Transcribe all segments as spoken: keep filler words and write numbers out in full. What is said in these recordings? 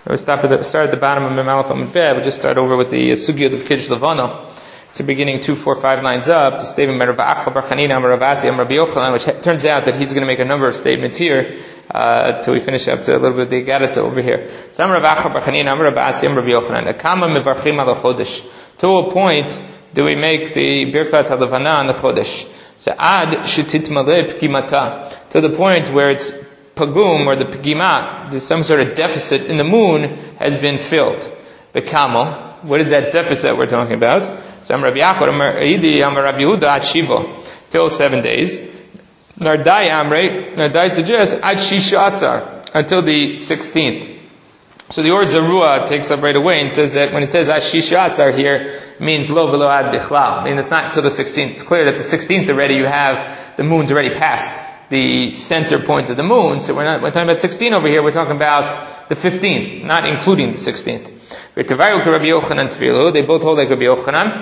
We'll stop at the, start at the bottom of Mem Aleph Amud Beh. We'll just start over with the Sugya of Kiddush Levana. It's beginning two, four, five lines up. The statement by Rav Acha bar Chanina, Rav Asi, Rabbi Yochanan, which turns out that he's going to make a number of statements here uh, till we finish up the, a little bit of the Gadata over here. Some Rav Acha bar Chanina, Rav Asi, Rabbi Yochanan. Akama mevarchim al chodesh. To a point, do we make the Birkat HaLevana on the chodesh? So ad shetitmale pgimata. To the point where it's pagum, or the pgima, there's some sort of deficit in the moon has been filled. The camel. What is that deficit we're talking about? Some Rabbi Yachor, Amar Rabbi Yehuda, at Shiva, till seven days. Nardai Amrei, Nardai suggests at Shisha Asar, until the sixteenth. So the Or Zarua takes up right away and says that when it says at Shisha Asar here, it means lo velo ad bichlal. I mean, it's not until the sixteenth. It's clear that the sixteenth already you have, the moon's already passed the center point of the moon. So we're not, we're talking about sixteen over here, we're talking about the fifteenth, not including the sixteenth. They both hold like Rabbi Yochanan.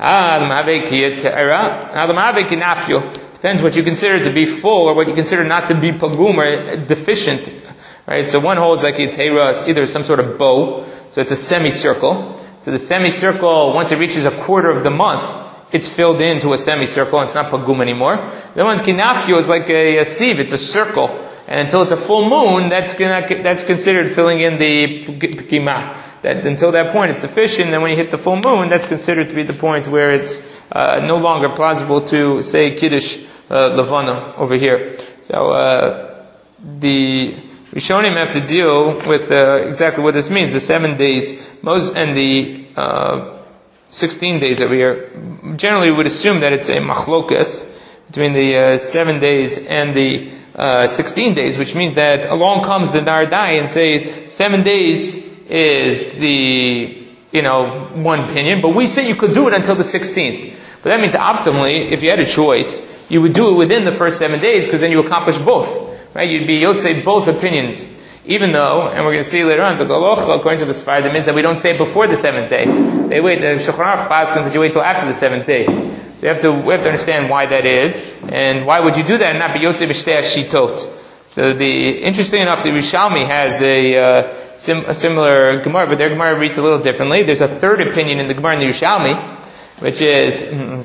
Depends what you consider to be full or what you consider not to be pagum or deficient. Right? So one holds like a teira is either some sort of bow, so it's a semicircle. So the semicircle, once it reaches a quarter of the month, it's filled into a semicircle and it's not pagum anymore. The one's kinafio is like a, a sieve, it's a circle. And until it's a full moon, that's that's considered filling in the pgima. That until that point it's deficient, and then when you hit the full moon, that's considered to be the point where it's uh, no longer plausible to say Kiddush uh, Levana over here. So uh, the Rishonim have to deal with uh, exactly what this means. The seven days, most and the uh, sixteen days over here. Generally, we would assume that it's a machlokas between the uh, seven days and the uh, sixteen days, which means that along comes the Nardai and say seven days is the, you know, one opinion, but we say you could do it until the sixteenth. But that means optimally, if you had a choice, you would do it within the first seven days, because then you accomplish both. Right? You'd be, you'd say both opinions. Even though, and we're going to see later on, that the halacha, according to the Sfardim, is that we don't say it before the seventh day. They wait, the Shulchan Aruch paskins that you wait till after the seventh day. So you have to, we have to understand why that is, and why would you do that and not be yotzei b'shtei shitot. So the, interesting enough, the Rishalmi has a, uh, sim, a similar Gemara, but their Gemara reads a little differently. There's a third opinion in the Gemara in the Rishalmi, which is,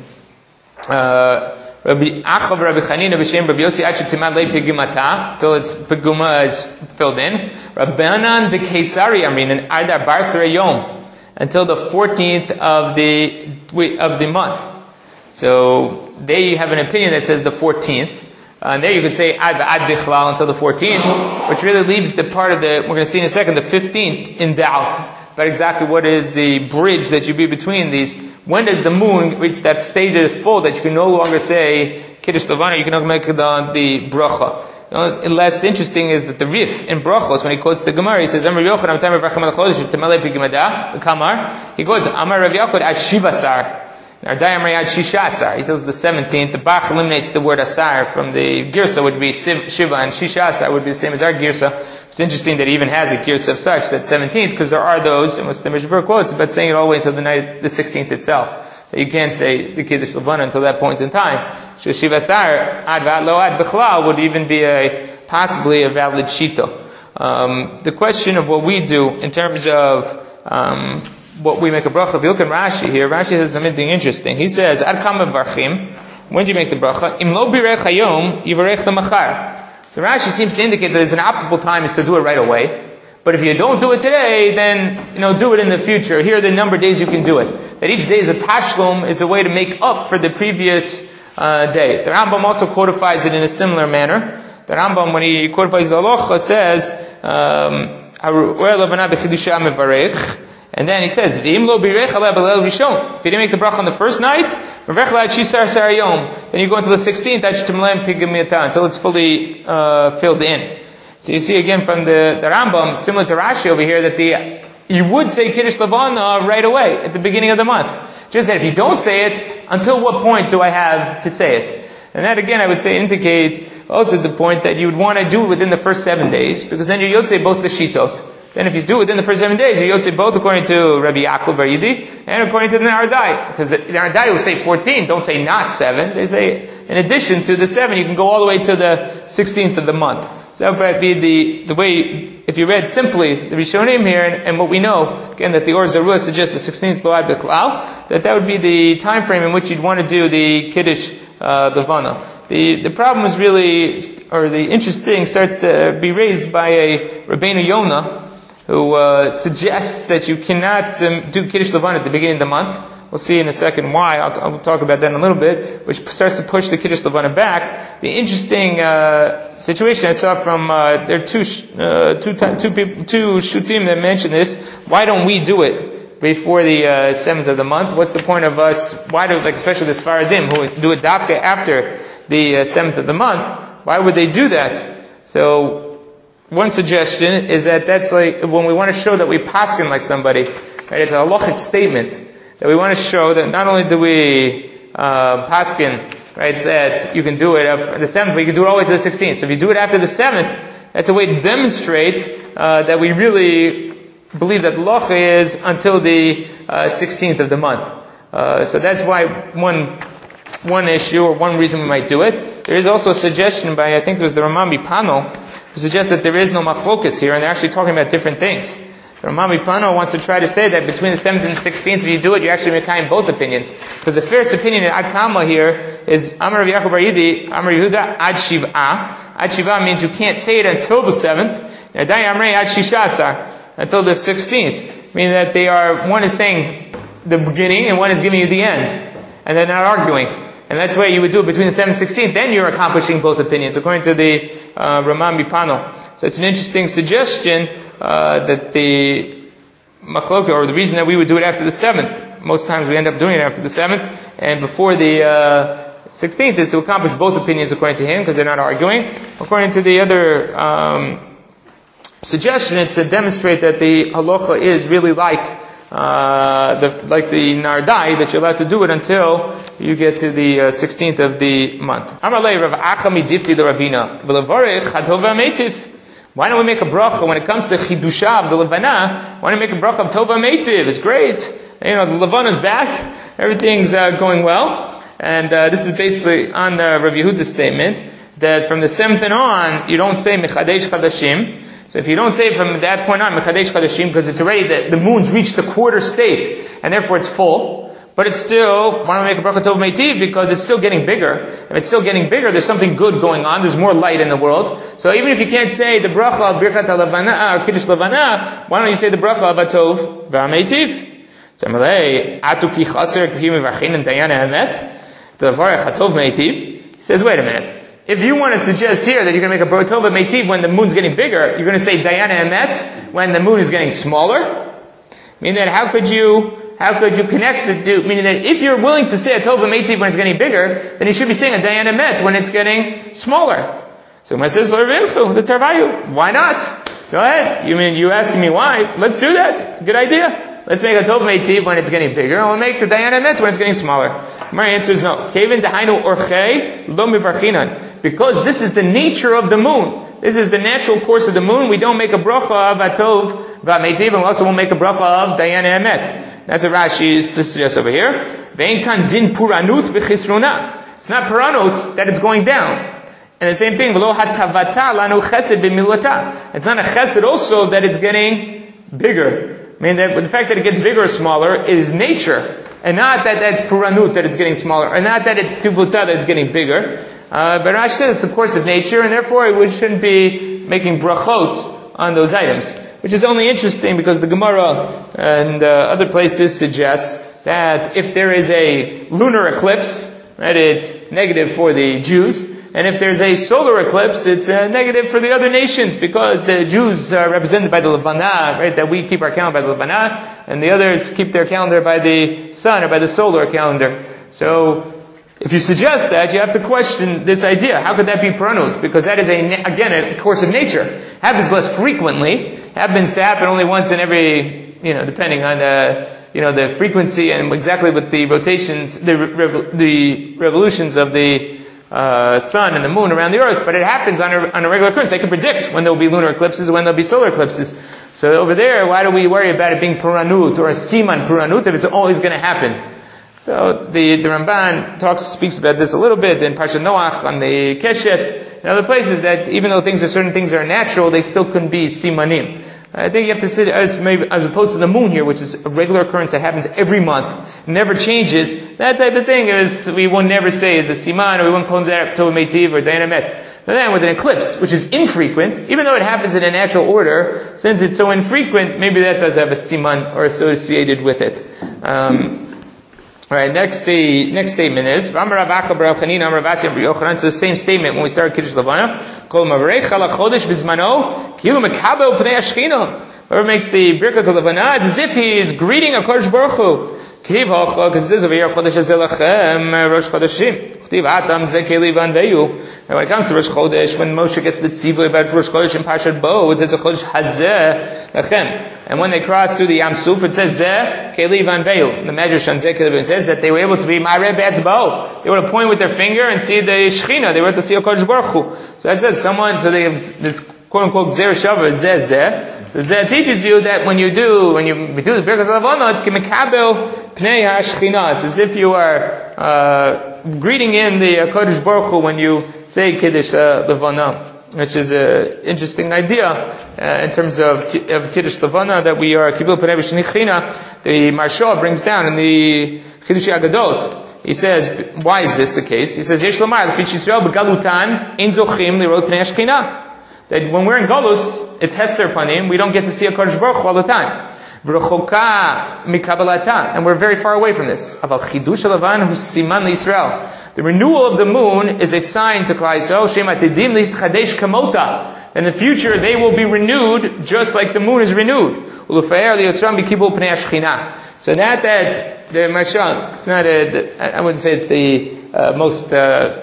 uh, Rabbi Achav Rabbi Chanina b'shem Rabbi Yossi Achi Timad Le Pigumata, till its Piguma is filled in. Rabbanan de Kesari Amrin, and Adar Bar Yom, until the fourteenth of the, of the month. So, they have an opinion that says the fourteenth. Uh, and there you could say ad ad bichlal until the fourteenth, which really leaves the part of the, we're going to see in a second, the fifteenth in doubt about exactly what is the bridge that should be between these. When does the moon reach that stage of full that you can no longer say Kiddush Levana, you can no longer make the, the bracha. The last interesting is that the Rif in Brachos, when he quotes the Gemara, he says, Amar Yochanan, Amar Rav Yochanan, Tamale Pigimada, the Kamar, he goes, Amar Rav Yochanan, at Shivasar. He tells the seventeenth. The Bach eliminates the word asar from the girsa, would be shiva, and shisha asar would be the same as our girsa. It's interesting that he even has a girsa of such, that seventeenth, because there are those, and what the Mishnah quotes, but saying it all the way until the night, the sixteenth itself. That you can't say the Kiddush Levana until that point in time. So shiva asar, ad vad lo ad bichlal, would even be a, possibly a valid shita. Um, the question of what we do in terms of, um, what we make a bracha. If you look at Rashi here, Rashi says something interesting. He says, Ad kama varchim, when do you make the bracha? Im lo birech hayom, yivarech machar. So Rashi seems to indicate that there's an optimal time is to do it right away. But if you don't do it today, then, you know, do it in the future. Here are the number of days you can do it. That each day is a tashlum, is a way to make up for the previous uh, day. The Rambam also codifies it in a similar manner. The Rambam, when he codifies the halacha, says, um, and then he says, If you didn't make the bracha on the first night, then you go until the sixteenth, until it's fully uh, filled in. So you see again from the, the Rambam, similar to Rashi over here, that the you would say Kiddush Levana right away, at the beginning of the month. Just that if you don't say it, until what point do I have to say it? And that again, I would say, indicate also the point that you would want to do it within the first seven days, because then you would say both the shitot. Then if you do it within the first seven days, you would say both according to Rabbi Yaakov Bar Yidi and according to the Nardai. Because the Nardai will say fourteen, don't say not seven. They say in addition to the seven, you can go all the way to the sixteenth of the month. So that would be the, the way, if you read simply the Rishonim here, and, and what we know, again, that the Or Zarua suggests the sixteenth Lo'ad B'Klal, that that would be the time frame in which you'd want to do the Kiddush uh, Levana. The, the problem is really, or the interesting starts to be raised by a Rabbeinu Yonah, who uh, suggests that you cannot um, do Kiddush Levana at the beginning of the month. We'll see in a second why. I'll, I'll talk about that in a little bit, which starts to push the Kiddush Levana back. The interesting uh, situation I saw from uh, there are two uh, two two people two shutim that mention this. Why don't we do it before the uh, seventh of the month? What's the point of us? Why do, like especially the Sfaradim who do it dafka after the uh, seventh of the month? Why would they do that? So one suggestion is that that's like when we want to show that we paskin like somebody, right? It's a halachic statement. That we want to show that not only do we uh, paskin, right, that you can do it up for the seventh, but you can do it all the way to the sixteenth. So if you do it after the seventh, that's a way to demonstrate uh, that we really believe that locha is until the uh, sixteenth of the month. Uh, so that's why one one issue or one reason we might do it. There is also a suggestion by, I think it was the Ramam Pano, who suggests that there is no machlokas here, and they're actually talking about different things. The Ramam Pano wants to try to say that between the seventh and the sixteenth, if you do it, you're actually making both opinions. Because the first opinion in Ad Kama here is Amar Rav Yaakov Bar Yidi, Amar Yehuda Ad Shiv'a. Ad Shiv'a means you can't say it until the seventh. Nadai Amrei Ad Shishasar, until the sixteenth. Meaning that they are, one is saying the beginning and one is giving you the end. And they're not arguing. And that's why you would do it between the seventh and sixteenth. Then you're accomplishing both opinions, according to the uh, Ramam Pano. So it's an interesting suggestion. Uh, that the machloka, or the reason that we would do it after the seventh, most times we end up doing it after the seventh, and before the uh, sixteenth, is to accomplish both opinions according to him, because they're not arguing. According to the other um, suggestion, it's to demonstrate that the halacha is really like uh, the like the nardai, that you're allowed to do it until you get to the uh, sixteenth of the month. Amalei Rav Achami Difti the Ravina v'levarich Hatova Meitiv. Why don't we make a bracha when it comes to Chidusha of the Levana? Why don't we make a bracha of Tova Meitiv? It's great. You know, the Levana's back. Everything's uh, going well. And uh, this is basically on the Rav Yehuda's statement that from the seventh and on, you don't say Mechadesh Chadashim. So if you don't say from that point on Mechadesh Chadashim, because it's already, the, the moon's reached the quarter state, and therefore it's full. But it's still, why don't we make a bracha Tov Meitiv? Because it's still getting bigger. If it's still getting bigger, there's something good going on. There's more light in the world. So even if you can't say the bracha of Birkat HaLevana, or Kiddush Levana, why don't you say the bracha of Atov V'Meitiv? Tzemalei, Atu ki chaser k'hi mevachin and Dayana Emet. The Varech Atov Meitiv. He says, wait a minute. If you want to suggest here that you're going to make a bracha Tov Meitiv when the moon's getting bigger, you're going to say Dayana Emet when the moon is getting smaller? Meaning that how could you How could you connect the two? Meaning that if you're willing to say a Tova Meitiv when it's getting bigger, then you should be saying a Dayan Emet when it's getting smaller. So when it says, the Tarvayu, why not? Go ahead. You mean, you asking me why? Let's do that. Good idea. Let's make a Tova Meitiv when it's getting bigger, and we'll make a Dayan Emet when it's getting smaller. My answer is no. Kevin Tahainu Orchei Lo Mivarchinan. Because this is the nature of the moon. This is the natural course of the moon. We don't make a bracha of Atov V'Meitiv, and we also won't make a bracha of Dayan Emet. That's what Rashi suggests over here. Ve'en kan din puranut b'chisruna. It's not puranut that it's going down. And the same thing, v'lo hatavata lanu chesed b'milata. It's not a chesed also that it's getting bigger. I mean, that the fact that it gets bigger or smaller is nature, and not that that's puranut that it's getting smaller, and not that it's tibuta that it's getting bigger. Uh, but Rashi says it's the course of nature, and therefore we shouldn't be making brachot on those items. Which is only interesting because the Gemara and uh, other places suggest that if there is a lunar eclipse, right, it's negative for the Jews, and if there's a solar eclipse, it's uh, negative for the other nations because the Jews are represented by the Levana, right, that we keep our calendar by the Levana, and the others keep their calendar by the sun or by the solar calendar. So, if you suggest that, you have to question this idea. How could that be pranut? Because that is, a again, a course of nature. Happens less frequently. Happens to happen only once in every, you know, depending on the, you know, the frequency and exactly what the rotations, the, rev- the revolutions of the uh, sun and the moon around the earth. But it happens on a, on a regular occurrence. They can predict when there will be lunar eclipses, when there will be solar eclipses. So over there, why do we worry about it being puranut or a siman puranut if it's always going to happen? So the, the Ramban talks, speaks about this a little bit in Parshat Noach on the Keshet, in other places that even though things are certain things are natural, they still couldn't be simanim. I think you have to sit as maybe as opposed to the moon here, which is a regular occurrence that happens every month, never changes. That type of thing is we will never say is a siman, or we won't call that Tov Meitiv or Dayanet. But then with an eclipse, which is infrequent, even though it happens in a natural order, since it's so infrequent, maybe that does have a siman or associated with it. Um, all right, next the next statement is so the same statement when we start Kiddush Levana. Whoever makes the Birkat Levana, it's as if he is greeting a Kodesh Baruch Hu. Because it says over here, Chodesh Azelachem, Rosh Chodeshim. And when it comes to Rosh Chodesh, when Moshe gets the tzivui about Rosh Chodesh in Parshat Bo, it says a Chodesh Hazeh Lachem. And when they cross through the Yam Suf, it says Zeh Keli Van Veyu. The Medrash on Zeh Keli says that they were able to be Ma'areh Be'etz Bo. They were to point with their finger and see the Shechina. They were to see a Kodesh Baruch Hu. So that says someone, so they have this quote unquote Gzer Shava Zeh Zeh. So Zeh teaches you that when you do, when you do the Birkas Levana, it's Kimekabel Pnei HaShechina. It's as if you are, uh, greeting in the uh, Kodesh Baruch Hu when you say Kiddush uh, Levana, which is an interesting idea uh, in terms of, of Kiddush Levana, that we are Kibul Pnei HaShechina. The Maharsha brings down in the Chidushei Agadot. He says, why is this the case? He says, Yesh Lomar, L'fi Yisrael B'galutan, Ein Zochim Lirot Pnei HaShechina. That when we're in Galus, it's Hester Panim, we don't get to see a Kodesh Baruch Hu all the time. And we're very far away from this. The renewal of the moon is a sign to Klal Yisrael. In the future, they will be renewed just like the moon is renewed. So that, that, the Maharsha, it's not a, I wouldn't say it's the uh, most, uh,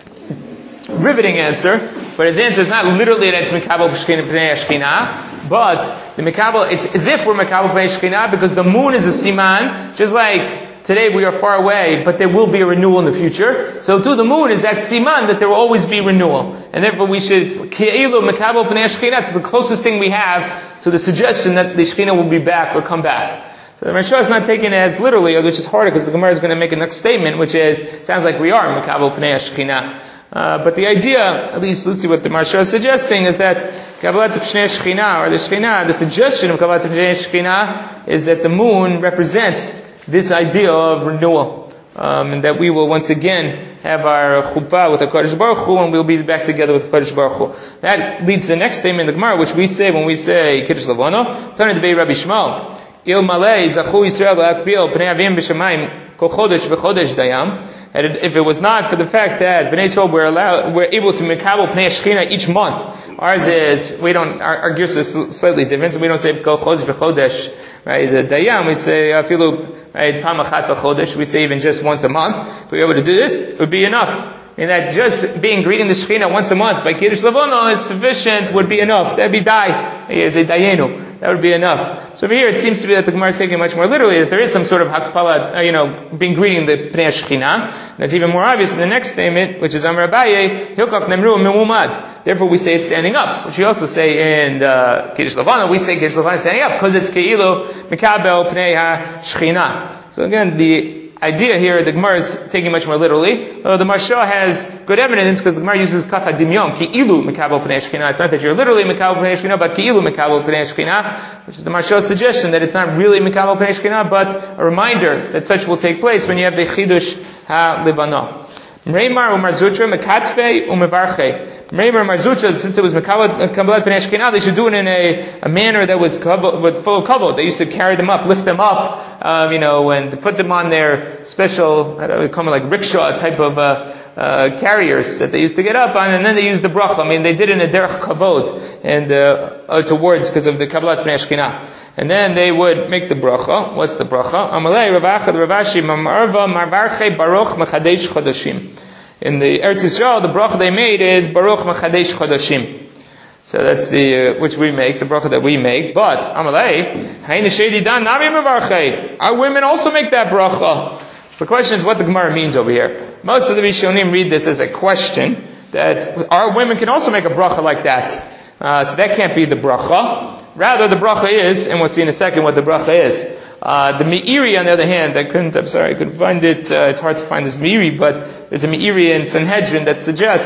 riveting answer, but his answer is not literally that it's Mikabel Pnei Shechina, but the Mikabel, it's as if we're Mikabel Pnei Shechina because the moon is a siman, just like today we are far away, but there will be a renewal in the future. So too, the moon is that siman that there will always be renewal. And therefore we should, Ki'ilu Mikabel Pnei Shechina, it's the closest thing we have to the suggestion that the Shechina will be back or come back. So the Maharsha is not taken as literally, which is harder because the Gemara is going to make a next statement, which is, it sounds like we are Mikabel Pnei Shechina. Uh, but the idea, at least Lucy, what the Maharsha is suggesting is that Kabbalat Pnei Shechina, or the Shechina, the suggestion of Kabbalat Pnei Shechina is that the moon represents this idea of renewal. Um, and that we will once again have our chuppah with the Kodesh Baruch Hu, and we'll be back together with the Kodesh Baruch Hu. That leads to the next statement in the Gemara, which we say when we say Kiddush Levana, turning to be Rabbi Shmuel, Il Malay Zachu Yisrael La'akbil Pnei Avim B'Shamayim Kol Chodesh V'Chodesh Dayam. And if it was not for the fact that Bnei Yisrael were allowed, were able to Mikabel Pnei Shechina each month, ours is, we don't, our, our gears is slightly different, so we don't say Kol Chodesh V'Chodesh, right? The Dayam, we say, Afilu, right, Pam Achat V'Chodesh, we say even just once a month. If we were able to do this, it would be enough. And that just being greeting the Shechina once a month by Kiddush Levana is sufficient, would be enough. That'd be dai. Is a dayenu. That would be enough. So over here, it seems to be that the Gemara is taking it much more literally, that there is some sort of hakpala, uh, you know, being greeting the Pnei Shechina. That's even more obvious in the next statement, which is Amar Abaye, Hilkach Nemru Memumad. Therefore, we say it's standing up, which we also say in uh, Kiddush Levana. We say Kiddush Levana is standing up because it's Ke'ilu Mikabel Pnei Shechina. So again, the idea here, the Gemara is taking much more literally. Uh, the Maharsha has good evidence because the Gemara uses kaf hadimyon, ki'ilu mikabel pnei Shechina. It's not that you're literally mikabel pnei Shechina, but ki'ilu mikabel pnei Shechina, which is the Maharsha's suggestion that it's not really mikabel pnei Shechina, but a reminder that such will take place when you have the chidush ha-levana. Mreimar umar zutra mekatfe umevarche. Mreimar umar zutra, since it was mikabel pnei Shechina, they should do it in a, a manner that was kavod, with full kavod. They used to carry them up, lift them up, Um, you know, and to put them on their special, I don't know, they call it like rickshaw type of uh, uh, carriers that they used to get up on, and then they used the bracha. I mean, they did it in a derech kavod and uh, uh, towards because of the kabbalat pnei Shechina. And then they would make the bracha. What's the bracha? Amalei Ravachad Ravashi Mamarva Marvarche Baruch Mechadesh Chodashim. In the Eretz Yisrael, the bracha they made is Baruch Mechadesh Chodashim. So that's the, uh, which we make, the bracha that we make. But, Amalei, Hain Shedi Dan Nami Mevarche. Our women also make that bracha. So the question is what the Gemara means over here. Most of the Rishonim read this as a question, that our women can also make a bracha like that. Uh, so that can't be the bracha. Rather, the bracha is, and we'll see in a second what the bracha is. Uh, the Meiri, on the other hand, I couldn't, I'm sorry, I couldn't find it, uh, it's hard to find this Meiri, but there's a Meiri in Sanhedrin that suggests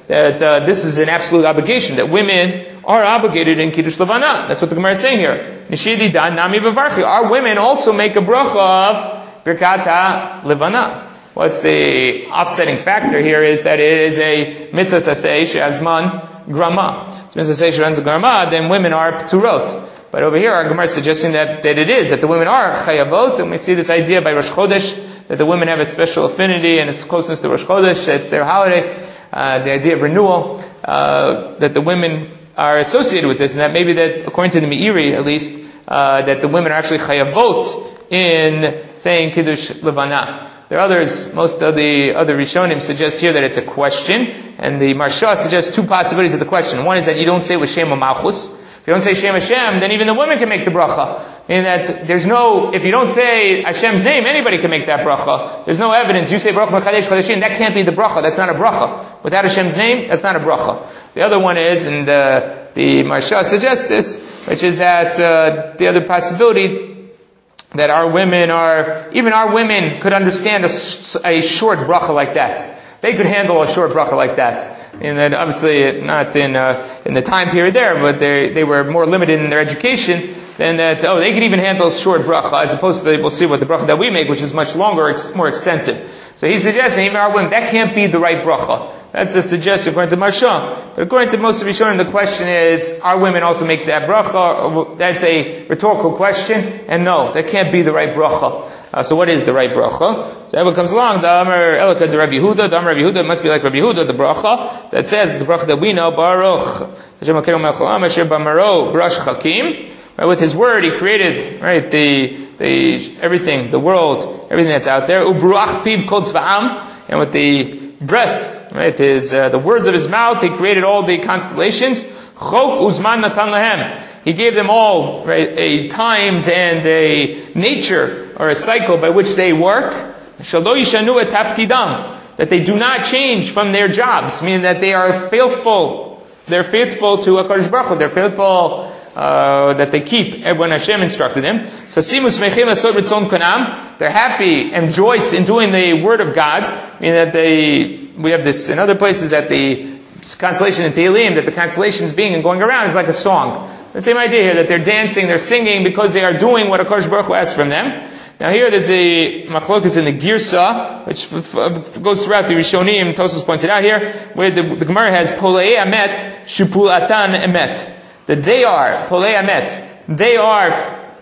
that uh, this is an absolute obligation, that women are obligated in Kiddush Levana. That's what the Gemara is saying here. Nishidi dan nami bevarchi. Our women also make a bracha of Birkat Levana. What's the offsetting factor here is that it is a mitzvah sasei she'azman grama. It's mitzvah sasei she'azman grama, then women are pturot. But over here, our Gemara is suggesting that, that it is, that the women are chayavot, and we see this idea by Rosh Chodesh, that the women have a special affinity and its closeness to Rosh Chodesh, it's their holiday, uh, the idea of renewal, uh, that the women are associated with this, and that maybe that, according to the Meiri at least, uh, that the women are actually chayavot in saying Kiddush Levana. There are others, most of the other Rishonim suggest here that it's a question, and the Marsha suggests two possibilities of the question. One is that you don't say it with Shem Malchus. If you don't say Shem Hashem, then even the women can make the bracha. Meaning that there's no, if you don't say Hashem's name, anybody can make that bracha. There's no evidence. You say Baruch Mekadesh Kadeshim, that can't be the bracha. That's not a bracha. Without Hashem's name, that's not a bracha. The other one is, and uh, the Marsha suggests this, which is that uh, the other possibility that our women are, even our women could understand a, a short bracha like that. They could handle a short bracha like that. And then obviously not in uh, in the time period there, but they they were more limited in their education than that. Oh, they could even handle a short bracha, as opposed to, we'll see what the bracha that we make, which is much longer, ex- more extensive. So he's suggesting, even our women, that can't be the right bracha. That's the suggestion according to Marsha. But according to most of Rishonim, the question is, our women also make that bracha? That's a rhetorical question, and no, that can't be the right bracha. Uh, so what is the right bracha? So everyone comes along, the Amar Elika de Rabbi Yehuda, the Amar Rabbi Yehuda must be like Rabbi Yehuda, the bracha that says, the bracha that we know, Baruch, Hashem HaKeinu Melech Haolam, Asher B'amaro, Brash Chakim. Right, with His word, He created, right, the, the, everything, the world, everything that's out there. Ubruach Piv Kol Tzva'am, and with the breath, right, His, uh, the words of His mouth, He created all the constellations. Chok Uzman Natan Lahem. He gave them all, right, a times and a nature, or a cycle by which they work. Shalo Yishanu et Tafkidam. That they do not change from their jobs, meaning that they are faithful. They're faithful to HaKadosh Baruch Hu. They're faithful, uh, that they keep when Hashem instructed them. Sasimus Mechim Asod Ritzon Kanam. They're happy and joyous in doing the word of God, meaning that they, we have this in other places that the constellation in Tehillim, that the constellations being and going around is like a song. The same idea here, that they're dancing, they're singing because they are doing what HaKadosh Baruch Hu asks from them. Now here there's a machlokas in the Girsa, which f- f- goes throughout the Rishonim, Tosfos pointed out here, where the, the Gemara has Polei Amet, Shipulatan Emet. That they are, Polei Amet, they are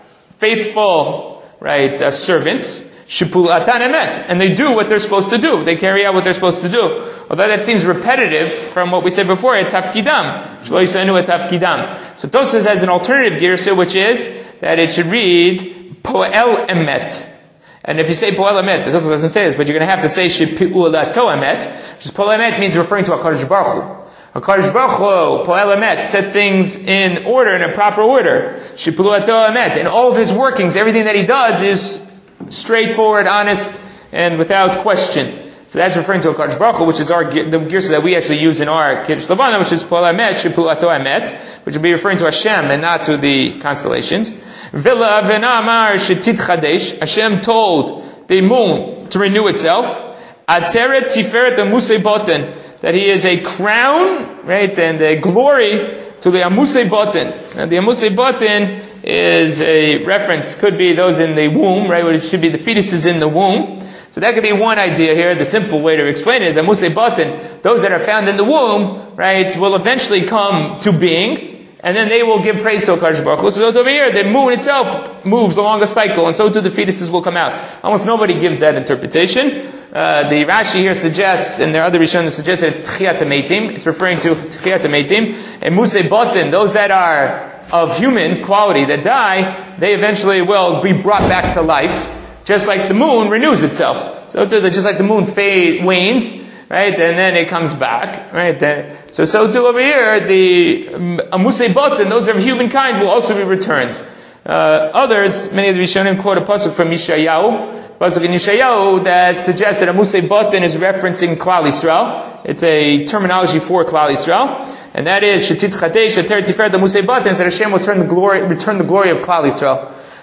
faithful, right, uh, servants, Shipulatan Emet, and they do what they're supposed to do. They carry out what they're supposed to do. Although that seems repetitive from what we said before, et tafkidam. Shlo yisanu et tafkidam. So Tosfos has an alternative girsa, which is that it should read poel emet. And if you say poel emet, the Tosfos doesn't say this, but you're going to have to say shipiulato emet, which is poel emet means referring to HaKadosh Baruch Hu. HaKadosh Baruch Hu, poel emet, set things in order, in a proper order. Shipiulato emet. And all of His workings, everything that He does is straightforward, honest, and without question. So that's referring to HaKadosh Baruch Hu, which is our, the girsa that we actually use in our Kiddush Levana, which is Pol Emet, Shipulato Emet, which will be referring to Hashem and not to the constellations. Villa Avena Amar Shetit Chadesh, Hashem told the moon to renew itself. Ateret Tiferet Amusei Boten, that He is a crown, right, and a glory to the Amusei Boten. Now the Amusei Boten is a reference, could be those in the womb, right, it should be the fetuses in the womb. So that could be one idea here. The simple way to explain it is Amusei Batin, those that are found in the womb, right, will eventually come to being, and then they will give praise to HaKadosh Baruch Hu. So over here, the moon itself moves along a cycle, and so too the fetuses will come out. Almost nobody gives that interpretation. Uh, the Rashi here suggests, and there are other Rishonim suggest that it's Tchiyat HaMeitim. It's referring to Tchiyat HaMeitim. And Amusei Batin, those that are of human quality that die, they eventually will be brought back to life. Just like the moon renews itself. So too, just like the moon fade, wanes, right, and then it comes back, right. So, so too over here, the Amusei Botin, those of humankind, will also be returned. Uh, others, many of the Rishonim quote a pasuk from Yeshayahu, pasuk in Yeshayahu that suggests that Amusei Botin is referencing Klal Yisrael. It's a terminology for Klal Yisrael, and that is Shetit Chadesh, Ateret Tiferet Amusei Botin, that Hashem will turn the glory, return the glory of Klal Yisrael.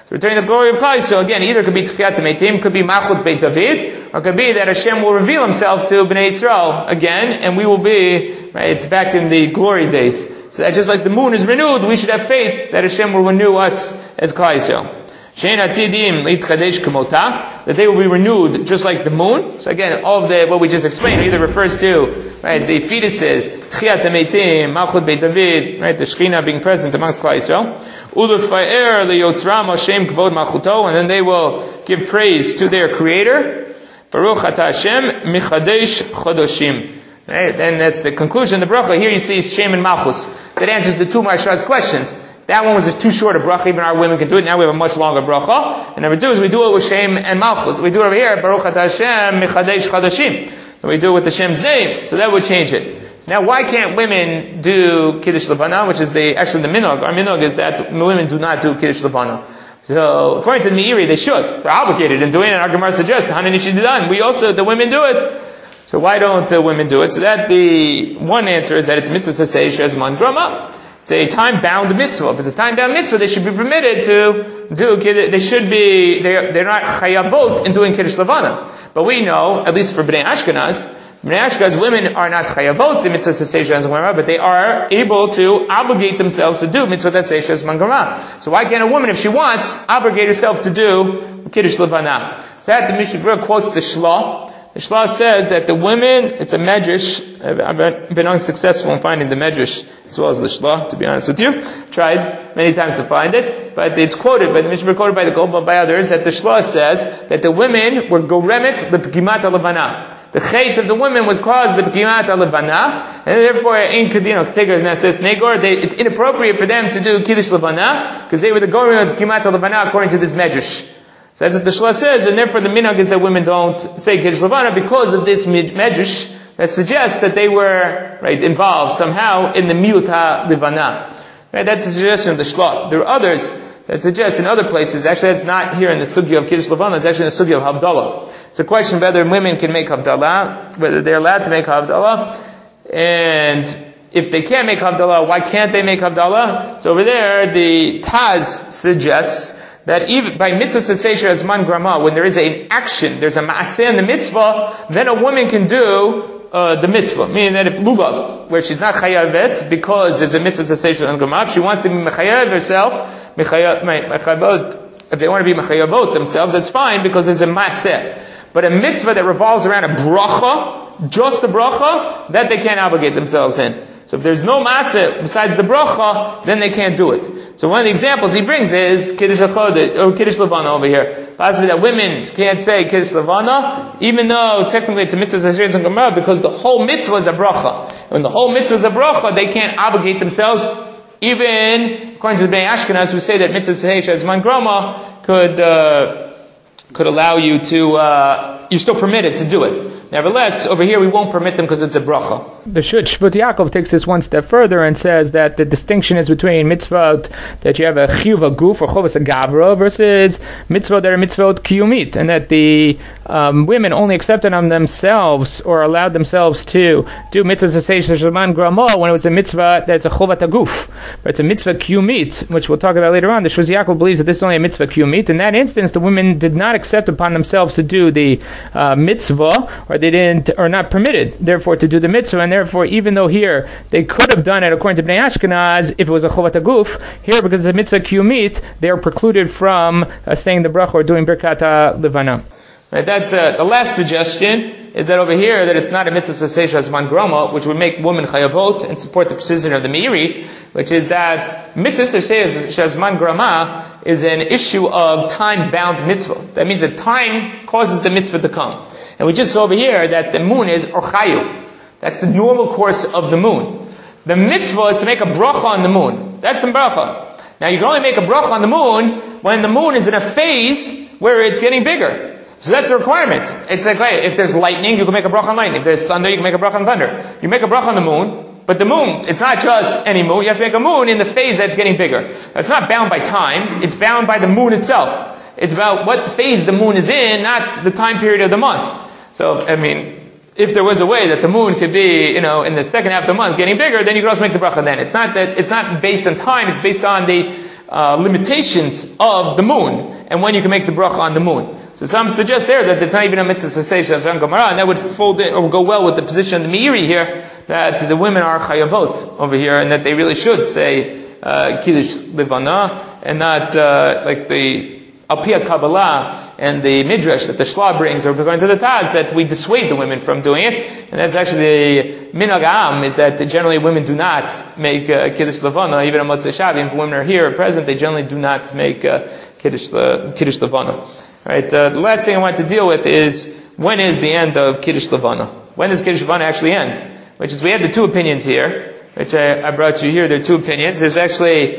So returning the glory of Klal Yisrael, again, either could be Tchiyat Meitim, could be Malchut Beit David, or it could be that Hashem will reveal himself to Bnei Yisrael again, and we will be, right, back in the glory days. So that just like the moon is renewed, we should have faith that Hashem will renew us as Klal Yisrael. Shein atidim leitchadesh k'mota, that they will be renewed just like the moon. So again, all of the, what we just explained either refers to, right, the fetuses, Tchiyat HaMeitim, Malchut Beit David, right, the Shekhinah being present amongst Klal Yisrael. Ulefaer leyotzram Hashem kavod malchuto, and then they will give praise to their Creator. Baruch atah Hashem michadesh chodoshim. Right, and that's the conclusion of the bracha. Here you see Shem and Malchus. So it answers the two Maharsha's questions. That one was just too short a bracha, even our women can do it. Now we have a much longer bracha. And number two is we do it with Shem and Malchus. We do it over here, Baruch atah Hashem michadesh chodoshim. And we do it with the Shem's name. So that would change it. So now why can't women do Kiddush Levana, which is the, actually the minog. Our minog is that women do not do Kiddush Levana. So according to the Meiri, they should. They're obligated in doing it. Our Gemara suggests, Hanan should be done. We also, the women do it. So why don't the women do it? So that the one answer is that it's mitzvah sasei shezman grama. It's a time-bound mitzvah. If it's a time-bound mitzvah, they should be permitted to do, they should be, they're, they're not chayavot in doing Kiddush Levana. But we know, at least for Bnei Ashkenaz, Bnei Ashkenaz women are not chayavot in mitzvah sasei shezman grama, but they are able to obligate themselves to do mitzvah sasei shezman grama. So why can't a woman, if she wants, obligate herself to do Kiddush Levana? So that the Mishnah Berurah quotes the Shlah. The Shlah says that the women, it's a medrash. I've been unsuccessful in finding the medrash as well as the Shlah, to be honest with you. Tried many times to find it, but it's quoted, but the Mishnah quoted by the Goldman by others, that the Shlah says that the women were goremet l'pgimat ha'levana. The chait of the women was caused l'pgimat ha'levana, and therefore in kadino k'teger nases negor, it's inappropriate for them to do kiddush levana because they were the goremet l'pgimat ha'levana according to this medrash. So that's what the Shlah says, and therefore the minhag is that women don't say Kiddush Levana because of this medrash that suggests that they were, right, involved somehow in the Miyut HaLevana. Right, that's the suggestion of the Shlah. There are others that suggest in other places, actually that's not here in the Sugya of Kiddush Levana, it's actually in the Sugya of Havdalah. It's a question of whether women can make Havdalah, whether they're allowed to make Havdalah, and if they can't make Havdalah, why can't they make Havdalah? So over there, the Taz suggests that even by mitzvah sasesha as man grama, when there is an action, there's a maaseh in the mitzvah, then a woman can do uh, the mitzvah. Meaning that if lulav, where she's not chayavet, because there's a mitzvah sasesha and grama, she wants to be mechayav herself, mechayavot, if they want to be mechayavot themselves, that's fine, because there's a maaseh. But a mitzvah that revolves around a bracha, just the bracha, that they can't obligate themselves in. So if there's no maaseh besides the bracha, then they can't do it. So one of the examples he brings is Kiddush Chodesh, or Kiddush Levana over here. Possibly that women can't say Kiddush Levana, even though technically it's a mitzvah Zashir and Gemara, because the whole mitzvah is a bracha. When the whole mitzvah is a bracha, they can't obligate themselves, even according to the Bnei Ashkenaz, who say that mitzvah Zashir as man grama could, uh, could allow you to, uh, you're still permitted to do it. Nevertheless, over here we won't permit them because it's a bracha. The Shvut Yaakov takes this one step further and says that the distinction is between mitzvot that you have a chiyuv guf or chovas gavra versus mitzvot that are mitzvot kiyumit, and that the um, women only accepted on themselves or allowed themselves to do mitzvah saseish shulman grama when it was a mitzvah that's a chovat guf, but it's a mitzvah kiyumit, which we'll talk about later on. The Shvut Yaakov believes that this is only a mitzvah kiyumit. In that instance, the women did not accept upon themselves to do the uh, mitzvah, or they didn't, or not permitted, therefore, to do the mitzvah, and therefore, even though here they could have done it according to Bnei Ashkenaz if it was a chovat guf, here because it's a mitzvah kiyumit, they are precluded from uh, saying the bracha or doing birkat levana. Right, that's uh, the last suggestion is that over here that it's not a mitzvah sasei shazman grama, which would make women chayavot and support the precision of the Meiri, which is that mitzvah sasei shazman grama is an issue of time-bound mitzvah. That means that time causes the mitzvah to come. And we just saw over here that the moon is orchayu. That's the normal course of the moon. The mitzvah is to make a bracha on the moon. That's the bracha. Now you can only make a bracha on the moon when the moon is in a phase where it's getting bigger. So that's the requirement. It's like, hey, if there's lightning, you can make a bracha on lightning. If there's thunder, you can make a bracha on thunder. You make a bracha on the moon, but the moon, it's not just any moon. You have to make a moon in the phase that's getting bigger. It's not bound by time. It's bound by the moon itself. It's about what phase the moon is in, not the time period of the month. So, I mean, if there was a way that the moon could be, you know, in the second half of the month getting bigger, then you could also make the bracha then. It's not that, it's not based on time, it's based on the uh, limitations of the moon, and when you can make the bracha on the moon. So some suggest there that it's not even a mitzvah cessation, and that would fold in, or go well with the position of the Meiri here, that the women are chayavot over here, and that they really should say, uh, Kiddush Levana, and not, uh, like the, Alpia Kabbalah and the Midrash that the Shla brings, or going to the Taz, that we dissuade the women from doing it. And that's actually the Minhag Am, is that generally women do not make uh, Kiddush Levana, even on Motzei Shabbat. If women are here or present, they generally do not make uh, Kiddush, uh, Kiddush Levana. Right, uh, the last thing I want to deal with is, when is the end of Kiddush Levana? When does Kiddush Levana actually end? Which is, we had the two opinions here, which I, I brought you here. There are two opinions. There's actually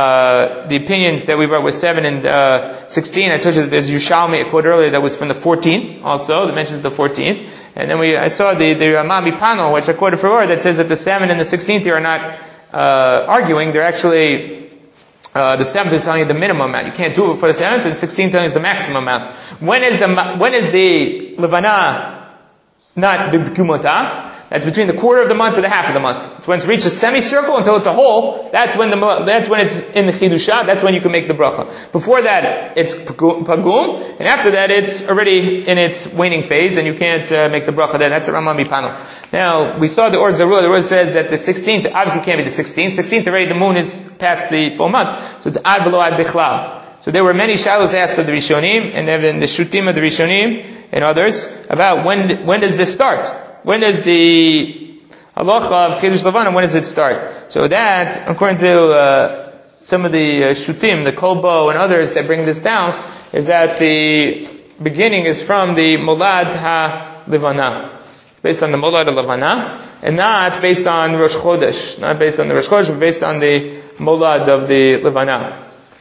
uh, the opinions that we brought with seven and uh, sixteen. I told you that there's Yerushalmi, a quote earlier that was from the fourteenth, also that mentions the fourteenth. And then we, I saw the the Ramami panel, which I quoted for her, that says that the seventh and the sixteenth here are not uh, arguing. They're actually uh, the seventh is telling you the minimum amount. You can't do it for the seventh, and the sixteenth telling you the maximum amount. When is the when is the Levana not b'kumota? That's between the quarter of the month to the half of the month. It's when it's reached a semicircle until it's a whole. That's when the that's when it's in the chidusha. That's when you can make the bracha. Before that, it's pagum, and after that, it's already in its waning phase, and you can't uh, make the bracha then. That's the Rambam Mipano. Now we saw the Or Zarua. The Or says that the sixteenth obviously can't be the sixteenth. sixteenth already the moon is past the full month, so it's ad below ad bichlal. So there were many shalos asked of the Rishonim, and then the Shutim of the Rishonim and others about when when does this start? When does the halacha of Kiddush Levana, when does it start? So that, according to uh, some of the uh, Shutim, the Kolbo and others that bring this down, is that the beginning is from the Molad ha-Levana, based on the Molad ha-Levana, and not based on Rosh Chodesh, not based on the Rosh Chodesh, but based on the Molad of the Levana.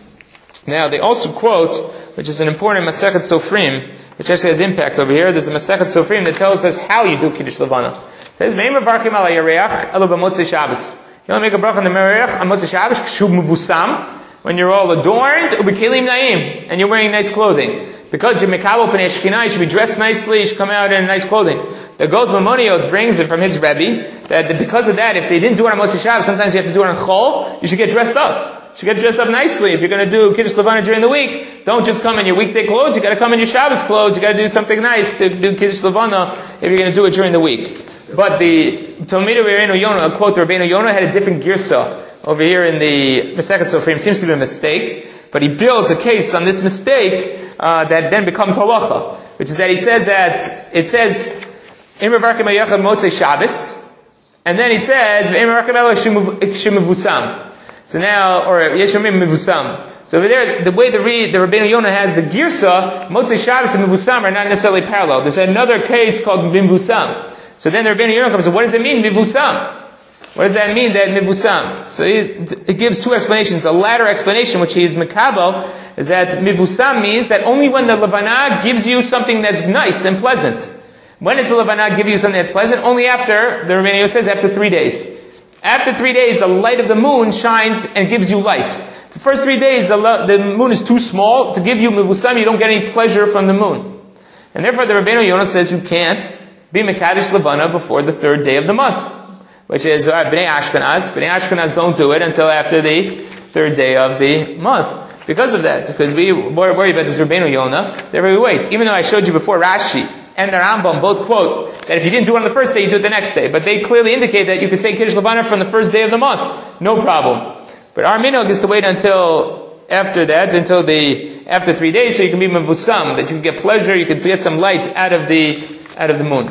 Now, they also quote, which is an important Masechet Sofrim, which actually has impact over here. There's a Masechet Sofrim that tells us how you do Kiddush Levana. It says, "Me'im varkim ala yareach elo b'motzei Shabbos." You don't make a bracha on the yareach on Motzei Shabbos kshuv mevusam, when you're all adorned, u'b'kelim na'im, and you're wearing nice clothing. Because you're mekabel pnei Shekhinah, you should be dressed nicely, you should come out in nice clothing. The Gold Mamoniot brings it from his Rebbe, that because of that, if they didn't do it on Motzei Shabbos, sometimes you have to do it on Chol, you should get dressed up. You should get dressed up nicely. If you're going to do Kiddush Levana during the week, don't just come in your weekday clothes. You got to come in your Shabbos clothes. You got to do something nice to do Kiddush Levana if you're going to do it during the week. But the Talmid of Rabbeinu Yonah, a quote, Rabbeinu Yonah had a different girsa over here in the Masechet Sofrim. Seems to be a mistake, but he builds a case on this mistake uh, that then becomes halacha, which is that he says that it says Im Revarkim Ayachad Motzei Shabbos, and then he says Im Revarkim Elo Shemevusam. So now, or Yeshomim Mivusam. So over there, the way the read, the Rabbeinu Yonah has the Girsa, Motzei Shabbos and Mivusam are not necessarily parallel. There's another case called Mivusam. So then the Rabbeinu Yonah comes and what does it mean, Mivusam? What does that mean, that Mivusam? So it, it gives two explanations. The latter explanation, which he is Mekabel, is that Mivusam means that only when the Levana gives you something that's nice and pleasant. When does the Levana give you something that's pleasant? Only after, the Rabbeinu Yonah says, after three days. After three days, the light of the moon shines and gives you light. The first three days, the, the moon is too small to give you mivusam. You don't get any pleasure from the moon. And therefore, the Rabbeinu Yonah says you can't be Mekadosh Levana before the third day of the month. Which is, uh, Bnei Ashkenaz. Bnei Ashkenaz don't do it until after the third day of the month. Because of that. Because we worry about this Rabbeinu Yonah. Therefore we wait. Even though I showed you before Rashi and the Rambam both quote that if you didn't do it on the first day, you do it the next day. But they clearly indicate that you could say Kiddush Levana from the first day of the month. No problem. But our minhag is to wait until after that, until the, after three days, so you can be mevusam, that you can get pleasure, you can get some light out of the, out of the moon.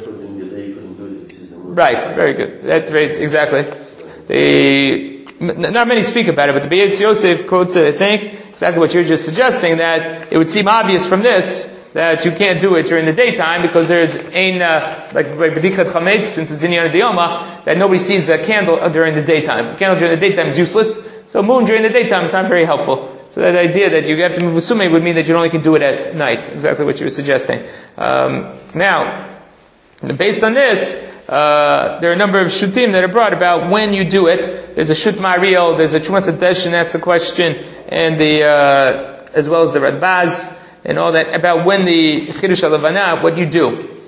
Right, very good. That's right, exactly. The, not many speak about it, but the Be'ez Yosef quotes it, I think, exactly what you're just suggesting, that it would seem obvious from this that you can't do it during the daytime because there's ein, uh, like by B'dichat Chametz, since it's in Inyan Diyoma, that nobody sees a candle during the daytime. The candle during the daytime is useless, so moon during the daytime is not very helpful. So that idea that you have to move Vusume would mean that you only can do it at night, exactly what you were suggesting. Um, now, based on this, Uh, there are a number of shutim that are brought about when you do it. There's a shut Mariel, there's a Chumas Adeshin asks the question, and the, uh, as well as the Radbaz, and all that, about when the Chidush HaLevana, what you do.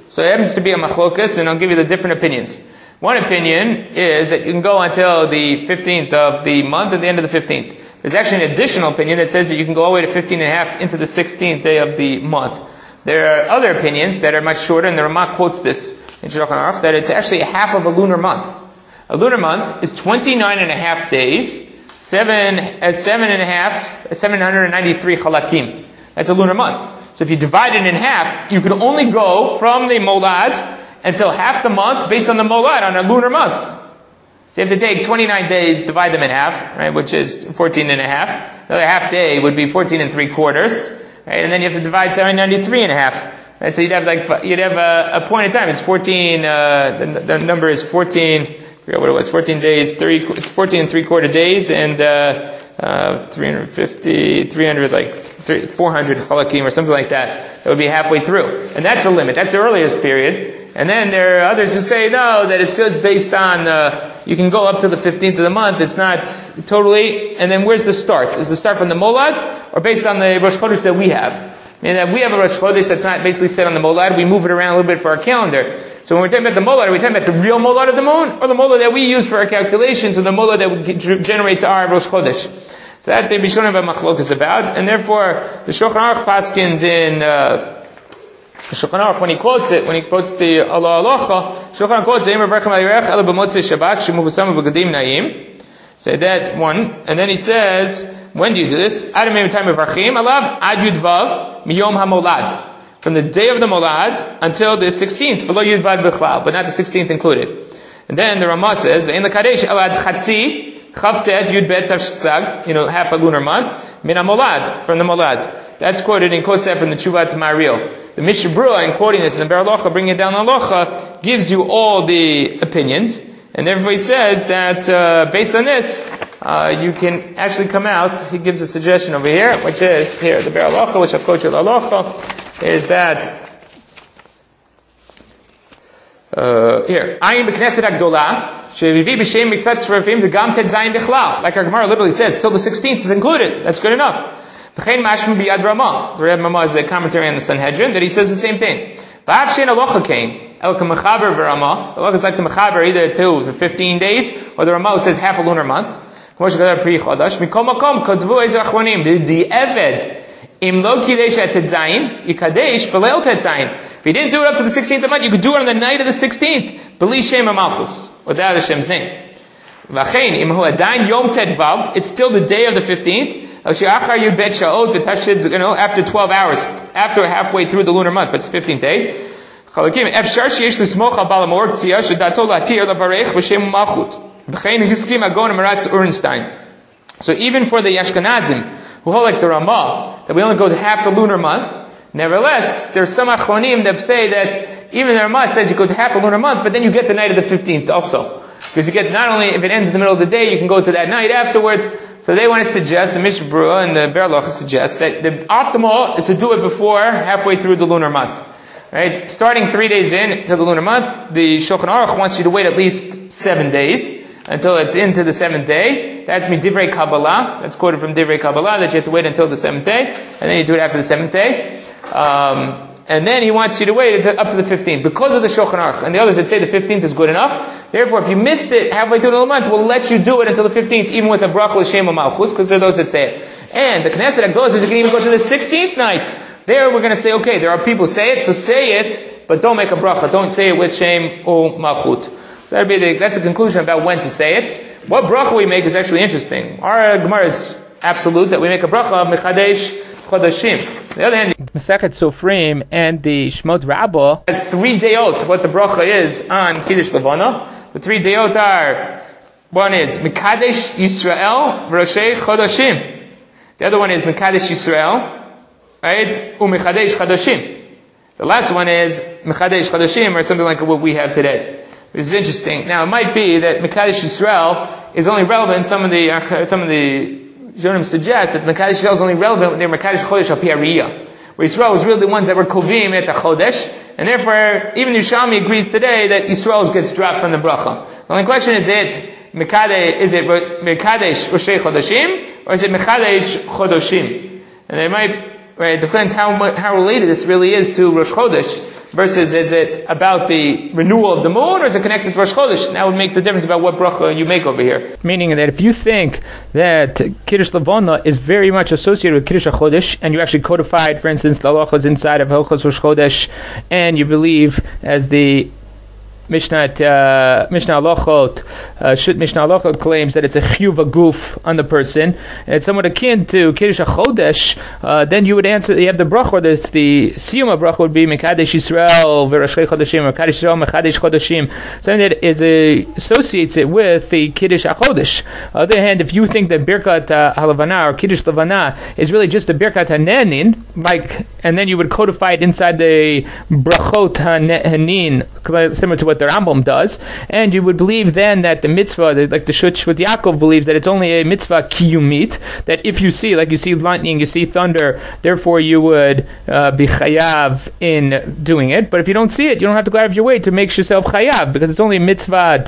So it happens to be a machlokas, and I'll give you the different opinions. One opinion is that you can go until the fifteenth of the month at the end of the fifteenth. There's actually an additional opinion that says that you can go all the way to fifteen and a half into the sixteenth day of the month. There are other opinions that are much shorter, and the Ramah quotes this in Shulchan Aruch, that it's actually a half of a lunar month. A lunar month is twenty-nine and a half days, seven, uh, seven and a half, seven hundred ninety-three chalakim. That's a lunar month. So if you divide it in half, you can only go from the molad until half the month based on the molad on a lunar month. So you have to take twenty-nine days, divide them in half, right, which is fourteen and a half. Another half day would be fourteen and three quarters, right, and then you have to divide seven hundred ninety-three and a half. Right, so you'd have like, you'd have a, a point in time. It's fourteen, uh, the, the number is fourteen, I forget what it was, fourteen days, three, fourteen and three quarter days, and, uh, uh, three hundred fifty, three hundred, like, three, four hundred chalakim or something like that. That would be halfway through. And that's the limit. That's the earliest period. And then there are others who say, no, that it's just based on, uh, you can go up to the fifteenth of the month, it's not totally, and then where's the start? Is the start from the molad, or based on the Rosh Chodesh that we have? I mean, that we have a Rosh Chodesh that's not basically set on the molad, we move it around a little bit for our calendar. So when we're talking about the molad, are we talking about the real molad of the moon, or the molad that we use for our calculations, or the molad that generates our Rosh Chodesh? So that the Rishonim have machlok is about, and therefore, the Shulchan Aruch paskins in, uh, Shulchan Aruch, when he quotes it, when he quotes the Allah Alocha, Shulchan Aruch quotes, say that one, and then he says, when do you do this? From the day of the Molad until the sixteenth, but not the sixteenth included. And then the Ramah says, you know, half a lunar month, min molad, from the Molad. That's quoted, and quotes that from the Tshuvat Mario. The Mishnah Berurah, in quoting this in the Ber Halacha, bringing it down on Halacha, gives you all the opinions, and therefore he says that uh, based on this, uh, you can actually come out. He gives a suggestion over here, which is here the Ber Halacha, which I've quoted you Halacha, is that uh, here Ayin b'Knesset Agdola shevivi b'Shem miktzat tzrafim the Gam Tet Zayin bichlal. Like our Gemara literally says, till the sixteenth is included. That's good enough. The Rebbe Ramah is a commentary on the Sanhedrin that he says the same thing. The Halacha is like the Mechaber, either two to fifteen days, or the Ramah says half a lunar month. If you didn't do it up to the sixteenth of the month, you could do it on the night of the sixteenth, B'li Shem HaMalchus, without Hashem's name. It's still the day of the fifteenth. You know, after twelve hours, after halfway through the lunar month, but it's the fifteenth day. So even for the Ashkenazim, who hold like the Ramah, that we only go to half the lunar month, nevertheless, there's some Achronim that say that even the Ramah says you go to half the lunar month, but then you get the night of the fifteenth also. Because you get, not only if it ends in the middle of the day, you can go to that night afterwards. So they want to suggest, the Mishnah Berurah and the Ber Halacha suggest that the optimal is to do it before halfway through the lunar month. Right? Starting three days in to the lunar month, the Shulchan Aruch wants you to wait at least seven days until it's into the seventh day. That's me Divrei Kabbalah. That's quoted from Divrei Kabbalah, that you have to wait until the seventh day, and then you do it after the seventh day. Um, and then he wants you to wait up to the fifteenth, because of the Shulchan Aruch. And the others that say the fifteenth is good enough. Therefore, if you missed it halfway through the month, we'll let you do it until the fifteenth, even with a bracha l'shem malchus, because there are those that say it. And the Knesset Agdola says you can even go to the sixteenth night. There we're going to say, okay, there are people who say it, so say it, but don't make a bracha. Don't say it with shem or malchut. So that'd be the, that's a conclusion about when to say it. What bracha we make is actually interesting. Our Gemara is absolute that we make a bracha of mechadesh chodashim. On the other hand, Masechet Sofrim and the Shmot Rabbah has three deyot. What the bracha is on Kiddush Levana. The three deyot are, one is Mekadesh Yisrael Roshei Chodashim. The other one is Mekadesh Yisrael, right? U'Mekadesh Chodashim. The last one is Mekadesh Chodashim, or something like what we have today. Which is interesting. Now, it might be that Mekadesh Yisrael is only relevant. Some of the uh, some of the Zonim suggest that Mekadesh Yisrael is only relevant when they're Mekadesh Chodesh al Pi Hariyah, where Yisrael was really the ones that were kovim at the Chodesh, and therefore even Yerushalmi agrees today that Yisrael gets dropped from the bracha. The only question is it Mekadesh is it Mekadesh Roshei Chodashim, or is it Mekadesh Chodoshim? And they might right? It depends how much, how related this really is to Rosh Chodesh, versus is it about the renewal of the moon, or is it connected to Rosh Chodesh? That would make the difference about what bracha you make over here. Meaning that if you think that Kiddush Levana is very much associated with Kiddush HaChodesh, and you actually codified, for instance, the halachas inside of Hilchos Rosh Chodesh, and you believe, as the Mishnah uh, Mishnah Halachot, uh, Shut Mishnah Halachot claims that it's a chiyuv guf on the person, and it's somewhat akin to Kiddush HaChodesh, uh, then you would answer, you have the bracha, this, the siyum of bracha would be Mekadesh Yisrael v'Roshei Chodeshim, or Mekadesh Yisrael Mekadesh Chodeshim, something that is a, associates it with the Kiddush HaChodesh. On the other hand, if you think that Birkat uh, HaLevana or Kiddush Levana is really just a Birkat HaNenin, like, and then you would codify it inside the Brachot HaNenin, similar to what the Rambam does, and you would believe then that the mitzvah, like the Shut Shvat Yaakov believes that it's only a mitzvah kiyumit, that if you see, like you see lightning, you see thunder, therefore you would uh, be chayav in doing it. But if you don't see it, you don't have to go out of your way to make yourself chayav, because it's only a mitzvah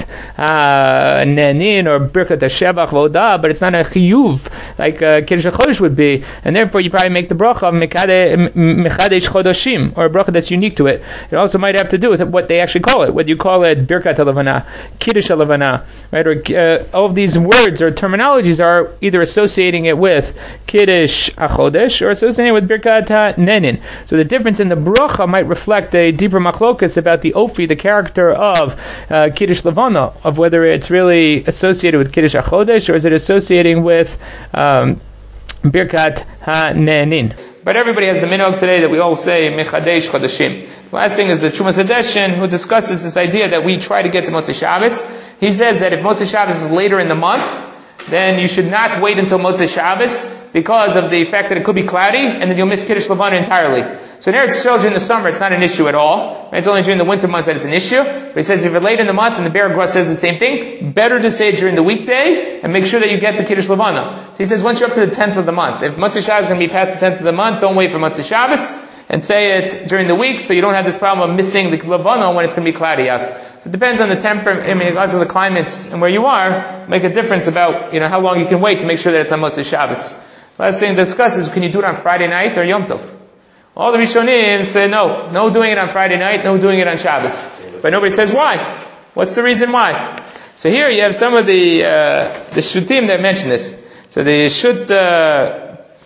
uh, nenin or birkat hashevach voda, but it's not a chiyuv like uh, Kiddush HaChodesh would be, and therefore you probably make the bracha of Mekadesh Chodeshim, or a bracha that's unique to it. It also might have to do with what they actually call it, whether you call it Birkat HaLevana, Kiddush HaLevana, right? Or uh, all of these words or terminologies are either associating it with Kiddush HaChodesh or associating it with Birkat HaNenin. So the difference in the bracha might reflect a deeper machlokas about the ofi, the character of uh, Kiddush Levana, of whether it's really associated with Kiddush HaChodesh or is it associating with um, Birkat HaNenin. But everybody has the minhag today that we all say Mechadesh Chodeshim. The last thing is the Trumas Hadeshin, who discusses this idea that we try to get to Motzei Shabbos. He says that if Motzei Shabbos is later in the month, then you should not wait until Motzei Shabbos because of the fact that it could be cloudy, and then you'll miss Kiddush Levana entirely. So in Eretz Yisrael during the summer, it's not an issue at all. It's only during the winter months that it's an issue. But he says if you're late in the month, and the Be'er Gra says the same thing, better to say it during the weekday, and make sure that you get the Kiddush Levana. So he says once you're up to the tenth of the month, if Motzei Shabbos is going to be past the tenth of the month, don't wait for Motzei Shabbos, and say it during the week, so you don't have this problem of missing the Levana when it's going to be cloudy out. So it depends on the temper, I mean, because of the climates and where you are, make a difference about, you know, how long you can wait to make sure that it's on Motzei Shabbos. Last thing to discuss is, can you do it on Friday night or Yom Tov? All the Rishonim say no, no doing it on Friday night, no doing it on Shabbos. But nobody says why. What's the reason why? So here you have some of the, uh, the Shutim that mention this. So the Shut, uh,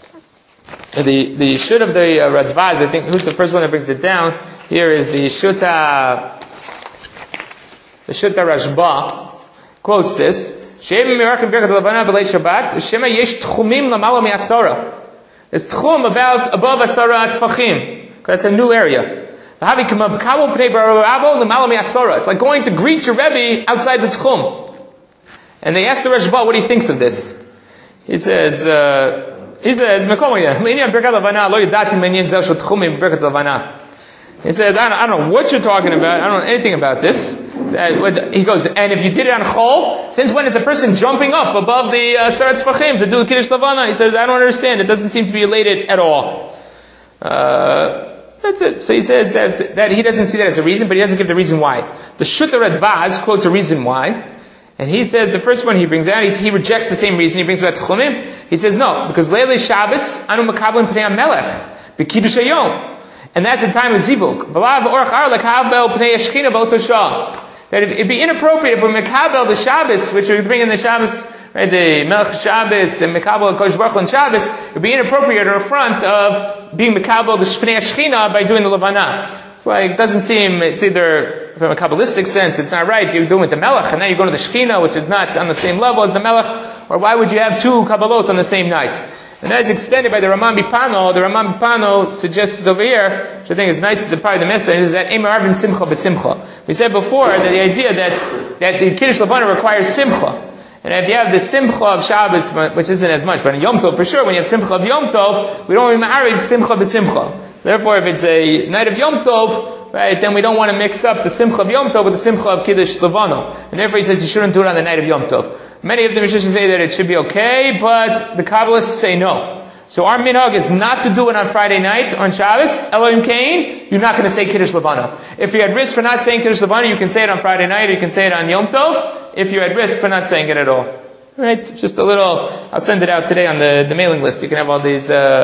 The the Shut of the uh, Radvaz, I think, who's the first one that brings it down? Here is the Shuta, the Shuta Rashba, quotes this. Shema Mirachim Birkat Levana B'Leit Shabbat. Shema Yesh Tchumim Lamala Mi'asara. There's Tchum about above Asara Tfachim. That's a new area. It's like going to greet your Rebbe outside the Tchum. And they ask the Rashba what he thinks of this. He says, uh, He says, He says, I don't, I don't know what you're talking about. I don't know anything about this. Uh, he goes, and if you did it on Chol, since when is a person jumping up above the uh, Sarat Tfachim to do Kiddush Levana? He says, I don't understand. It doesn't seem to be related at all. Uh, that's it. So he says that, that he doesn't see that as a reason, but he doesn't give the reason why. The Shuta Radvaz quotes a reason why. And he says, the first one he brings out, he rejects the same reason. He brings about Tchumim. He says, no, because Leilei Shabbos, anu makablim pnei HaMelech, b'kiddush hayom. And that's the time of Zivuk. V'lav orach ar l'kabel pnei Hashchina b'oto shah. That it'd be inappropriate if we're Mekabel the Shabbos, which we bring in the Shabbos, right, the Melech Shabbos and Mekabel Kodesh Baruch Hu on Shabbos, it'd be inappropriate in front of being Mekabel the Pnei Hashchina by doing the Levana. It's like, it doesn't seem, it's either, from a Kabbalistic sense, it's not right, you're doing it with the Melech, and now you're going to the Shechina, which is not on the same level as the Melech, or why would you have two Kabbalot on the same night? And that is extended by the Raman Bipano. The Raman Bipano suggests over here, which I think is nice, the part of the message, is that Emer Arvim Simcha B'Simcha. We said before that the idea that, that the Kiddush Levana requires Simcha. And if you have the Simcha of Shabbos, which isn't as much, but in Yom Tov, for sure, when you have Simcha of Yom Tov, we don't have Ma'ariv Simcha B'Simcha. Therefore, if it's a night of Yom Tov, right, then we don't want to mix up the Simcha of Yom Tov with the Simcha of Kiddush Levana. And therefore he says you shouldn't do it on the night of Yom Tov. Many of the Rishonim say that it should be okay, but the Kabbalists say no. So our minhag is not to do it on Friday night, on Shabbos. Elohim Kain, you're not going to say Kiddush Levana. If you're at risk for not saying Kiddush Levana, you can say it on Friday night, or you can say it on Yom Tov, if you're at risk for not saying it at all. Right? Just a little, I'll send it out today on the, the mailing list. You can have all these, uh,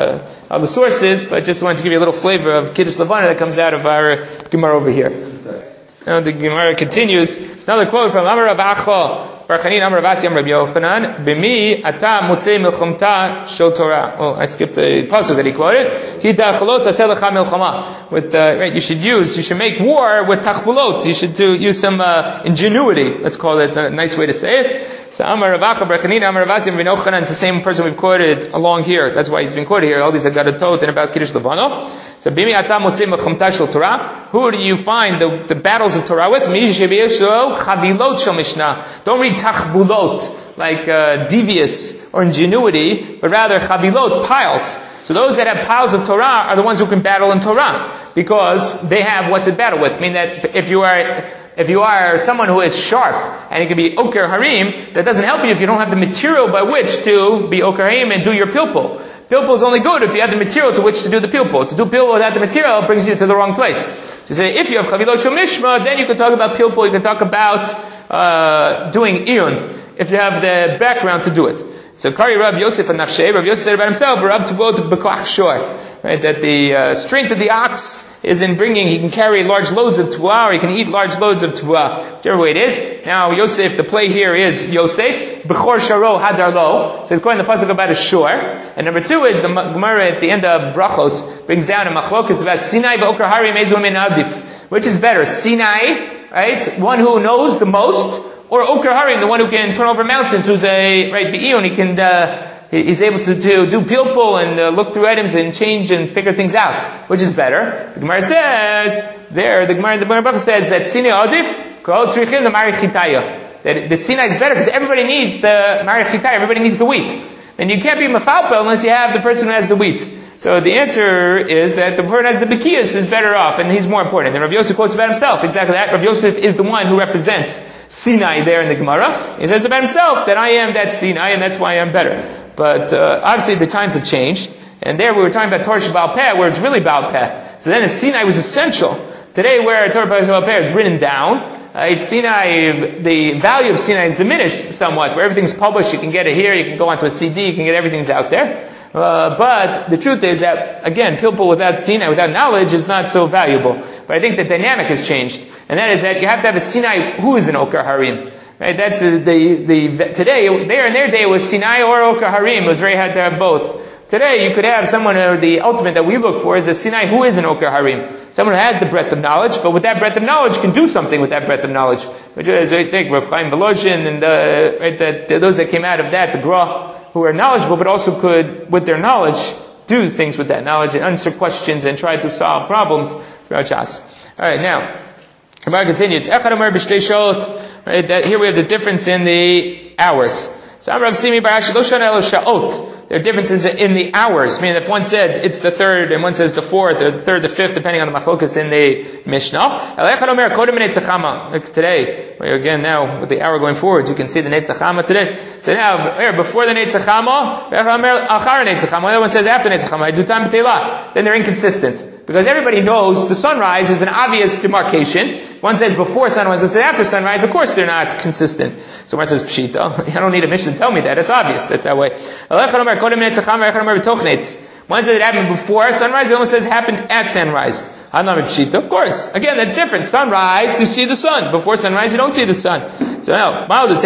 of the sources, but just wanted to give you a little flavor of Kiddush Levana that comes out of our Gemara over here. Now the Gemara continues. It's another quote from Amar Rav Acha Bar Chanina Amar Rav Asi Amar Rabbi Yochanan B'mi ata motzei milchumta shel Torah. Oh, I skipped the pasuk that he quoted. Ki tachbulot taseh lecha milchama. With uh, right, you should use, you should make war with tachbulot. You should do, use some uh, ingenuity. Let's call it a nice way to say it. So Amar Rav Acha Bar Chanina Amar Rav Asi Amar Rabbi Yochanan. It's the same person we've quoted along here. That's why he's been quoted here. All these are Gadatot and about Kiddush Levana. So Bimi ata motzei milchumta shel Torah. Who do you find the, the battles of Torah with? Mi shebiyesho chavilot shel Mishnah. Don't read tachbulot, like uh, devious or ingenuity, but rather chavilot, piles. So those that have piles of Torah are the ones who can battle in Torah, because they have what to battle with. I mean that if you are if you are someone who is sharp, and it can be Oker Harim, that doesn't help you if you don't have the material by which to be Oker Harim and do your pilpul. Pilpul is only good if you have the material to which to do the pilpul. To do pilpul without the material brings you to the wrong place. So you say, if you have chavilot shel mishma, then you can talk about pilpul, you can talk about uh, doing iyun, if you have the background to do it. So Kari Rav Yosef and Nafshei, Rav Yosef said about himself, Rav Tuvot B'koach Shor, right, that the uh, strength of the ox is in bringing, he can carry large loads of tuah, or he can eat large loads of tuah, whichever way it is. Now Yosef, the play here is Yosef, B'chor Sharo Hadar Lo, so it's going to the pasuk about a shore. And number two is the Gemara at the end of Brachos brings down a machlokas about Sinai V'okar Hari Mezu Min Adif. Which is better, Sinai, right, one who knows the most, or Oker Harim, the one who can turn over mountains, who's a, right, Be'iyun, he can, uh, he's able to, to do pilpul and uh, look through items and change and figure things out. Which is better? The Gemara says, there, the Gemara, the Gemara says that Sinai Adif, Kol Tzrichim, the Mari Chitaya. That the Sinai is better because everybody needs the Mari Chitaya, everybody needs the wheat. And you can't be Mefalpel unless you have the person who has the wheat. So the answer is that the person who has the Bekiyas is better off, and he's more important. And Rav Yosef quotes about himself, exactly that. Rav Yosef is the one who represents Sinai there in the Gemara. He says about himself that I am that Sinai, and that's why I'm better. But uh, obviously the times have changed. And there we were talking about Torah Sheba'al Peh, where it's really Ba'al Peh. So then the Sinai was essential. Today where Torah Sheba'al Peh is written down, uh, it's Sinai, the value of Sinai is diminished somewhat. Where everything's published, you can get it here, you can go onto a C D, you can get everything's out there. Uh, but the truth is that, again, pilpul without Sinai, without knowledge, is not so valuable. But I think the dynamic has changed. And that is that you have to have a Sinai who is an Oker Harim. Right? That's the, the, the, today, there in their day it was Sinai or Oker Harim. It was very hard to have both. Today you could have someone, or the ultimate that we look for is a Sinai who is an Oker Harim. Someone who has the breadth of knowledge, but with that breadth of knowledge can do something with that breadth of knowledge. Which is, I think, Rav Chaim Volozhin and, uh, right, that, those that came out of that, the Gra, who are knowledgeable, but also could, with their knowledge, do things with that knowledge and answer questions and try to solve problems throughout Shas. Alright, now, Gemara continues. Right, that here we have the difference in the hours. So Amar Rav Simi Barashi Lo Shana Elo Sha'ot. There are differences in the hours. I mean, if one said it's the third and one says the fourth, or the third, the fifth, depending on the machlokas in the Mishnah. Like today, again now with the hour going forward, you can see the Netzach Hama today. So now, before the Netzach Hama, the other one says after Netzach Hama, I do time b'teilah. Then they're inconsistent. Because everybody knows the sunrise is an obvious demarcation. One says before sunrise, one says after sunrise. Of course they're not consistent. So one says Pshita. I don't need a mission to tell me that. It's obvious. That's that way. One says it happened before sunrise, the other one says it happened at sunrise. Of course. Again, that's different. Sunrise, you see the sun. Before sunrise, you don't see the sun. So now,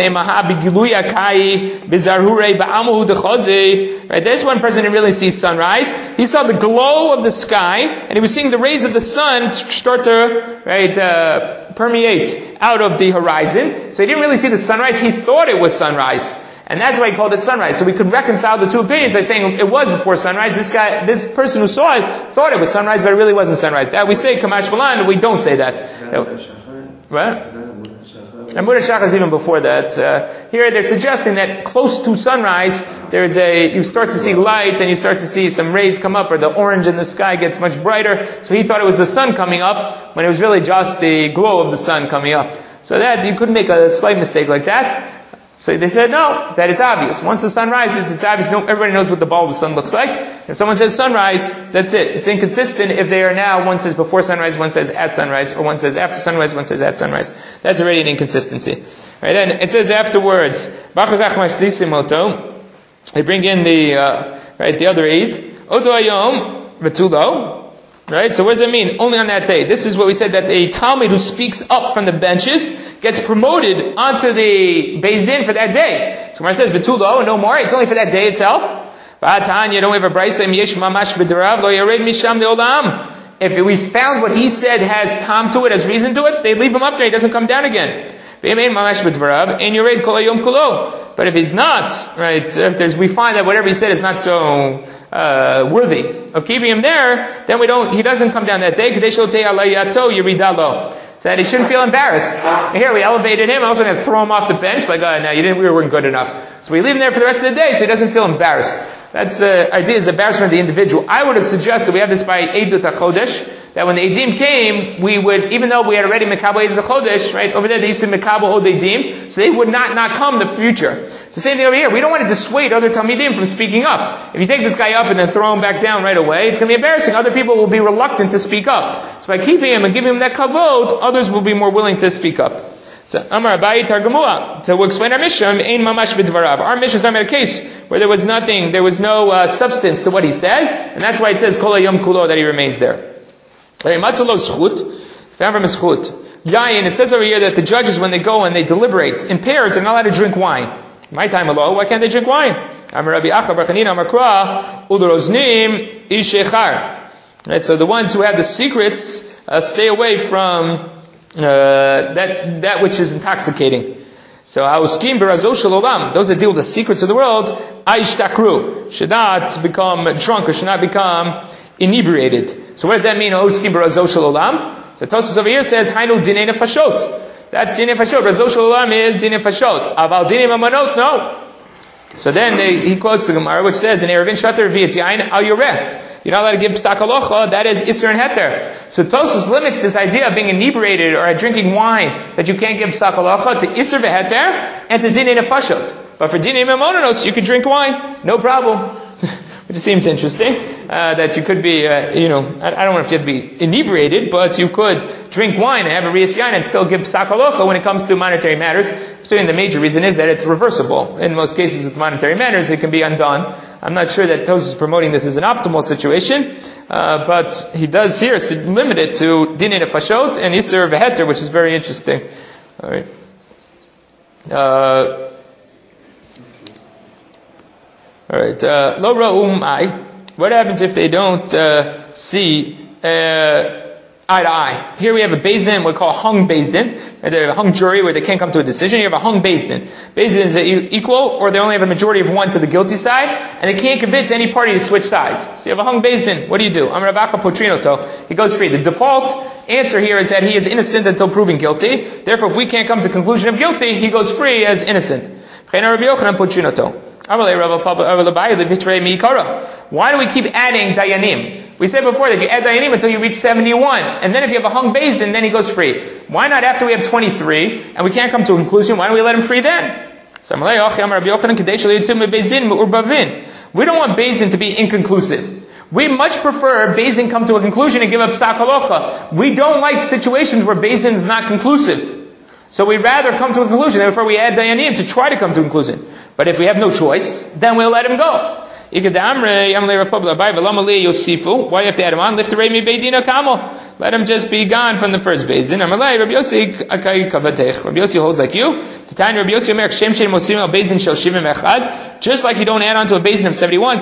right, this one person didn't really see sunrise. He saw the glow of the sky, and he was seeing the rays of the sun start to, right, uh, permeate out of the horizon. So he didn't really see the sunrise. He thought it was sunrise. And that's why he called it sunrise. So we could reconcile the two opinions by saying it was before sunrise. This guy, this person who saw it, thought it was sunrise, but it really wasn't sunrise. That we say Kamash Malan, we don't say that. What? And Muda Shachar is even before that. Uh, here they're suggesting that close to sunrise, there's a, you start to see light and you start to see some rays come up, or the orange in the sky gets much brighter. So he thought it was the sun coming up, when it was really just the glow of the sun coming up. So that, you could make a slight mistake like that. So they said, no, that it's obvious. Once the sun rises, it's obvious. No, everybody knows what the ball of the sun looks like. If someone says sunrise, that's it. It's inconsistent if they are now, one says before sunrise, one says at sunrise, or one says after sunrise, one says at sunrise. That's already an inconsistency. Right, then it says afterwards, they bring in the, uh, right, the other aid. Oto hayom v'tulo. Right? So what does that mean? Only on that day. This is what we said, that a Talmud who speaks up from the benches gets promoted onto the Beis Din for that day. So when it says v'tulo, no more, it's only for that day itself. V'atanya, don't we have a brayso, yesh mamash b'derav, lo yared misham le'olam. If we found what he said has tam to it, has reason to it, they leave him up there, he doesn't come down again. But if he's not, right, if there's, we find that whatever he said is not so uh, worthy of keeping him there, then we don't, he doesn't come down that day. So that he shouldn't feel embarrassed. And here we elevated him, I'm also going to throw him off the bench, like, oh, no, you didn't, we weren't good enough. So we leave him there for the rest of the day so he doesn't feel embarrassed. That's the idea, is the embarrassment of the individual. I would have suggested, we have this by Eidut HaChodesh, that when the Eidim came, we would, even though we had already Mekabel Eidut HaChodesh, right, over there they used to Mekabel Od Eidim, so they would not not come in the future. So same thing over here, we don't want to dissuade other Talmidim from speaking up. If you take this guy up and then throw him back down right away, it's going to be embarrassing. Other people will be reluctant to speak up. So by keeping him and giving him that kavod, others will be more willing to speak up. So, Amar Abayi Targamua. So we'll explain our Mishnah. Ein mamash b'dvarav. Our Mishnah is not a case where there was nothing, there was no uh, substance to what he said, and that's why it says Kol hayom kulo, that he remains there. Matzalo schut, found from a schut. Yayin. It says over here that the judges, when they go and they deliberate in pairs, they're not allowed to drink wine. My time alone, why can't they drink wine? Amar Rabbi Acha bar Chanina Amar Kra Udroznim Ishechar. Right. So the ones who have the secrets uh, stay away from. Uh, that that which is intoxicating. So hauskim b'razo shel olam, those that deal with the secrets of the world, aishtakru, should not become drunk or should not become inebriated. So what does that mean? Hauskim b'razo shel olam. So Tosfos over here says hainu dinei nefashot. That's dinei nefashot. Razo shel olam is dinei nefashot. Aval dinei mamonot, no. So then they, he quotes the Gemara, which says in Erevin Shatter V'yat Yain Al Yoreh. You're not allowed to give psak halacha, that is Isser and Heter. So Tosfos limits this idea of being inebriated or drinking wine, that you can't give psak halacha, to Isser v'Heter and to Dinei Nefashot. But for Dinei Mamonos, you can drink wine, no problem. Which seems interesting, uh, that you could be, uh, you know, I, I don't know if you have to be inebriated, but you could drink wine and have a Riyas Yain and still give psak halacha when it comes to monetary matters. So the major reason is that it's reversible. In most cases with monetary matters, it can be undone. I'm not sure that Tosfos is promoting this as an optimal situation, uh, but he does here limit it to Dinei Nefashot and Isser v'Heter, which is very interesting. All right. Uh, all right. Uh, Lo ra'um ai. What happens if they don't uh, see uh, eye to eye? Here we have a Beis Din, we call hung Beis Din. They have a hung jury where they can't come to a decision. You have a hung Beis Din. Beis Din is equal, or they only have a majority of one to the guilty side, and they can't convince any party to switch sides. So you have a hung Beis Din. What do you do? Amar Rav Acha potrinoto. He goes free. The default answer here is that he is innocent until proven guilty. Therefore, if we can't come to the conclusion of guilty, he goes free as innocent. Why do we keep adding dayanim? We said before that you add dayanim until you reach seventy-one, and then if you have a hung Beis Din, then he goes free. Why not after we have twenty-three, and we can't come to a conclusion, why don't we let him free then? We don't want Beis Din to be inconclusive. We much prefer Beis Din come to a conclusion and give up psak halacha. We don't like situations where Beis Din is not conclusive. So we'd rather come to a conclusion, therefore we add dayanim to try to come to a conclusion. But if we have no choice, then we'll let him go. Why do you have to add him on? Let him just be gone from the first Beis Din. Rabbi Yossi holds like you. Just like you don't add on to a Beis Din of seventy-one, you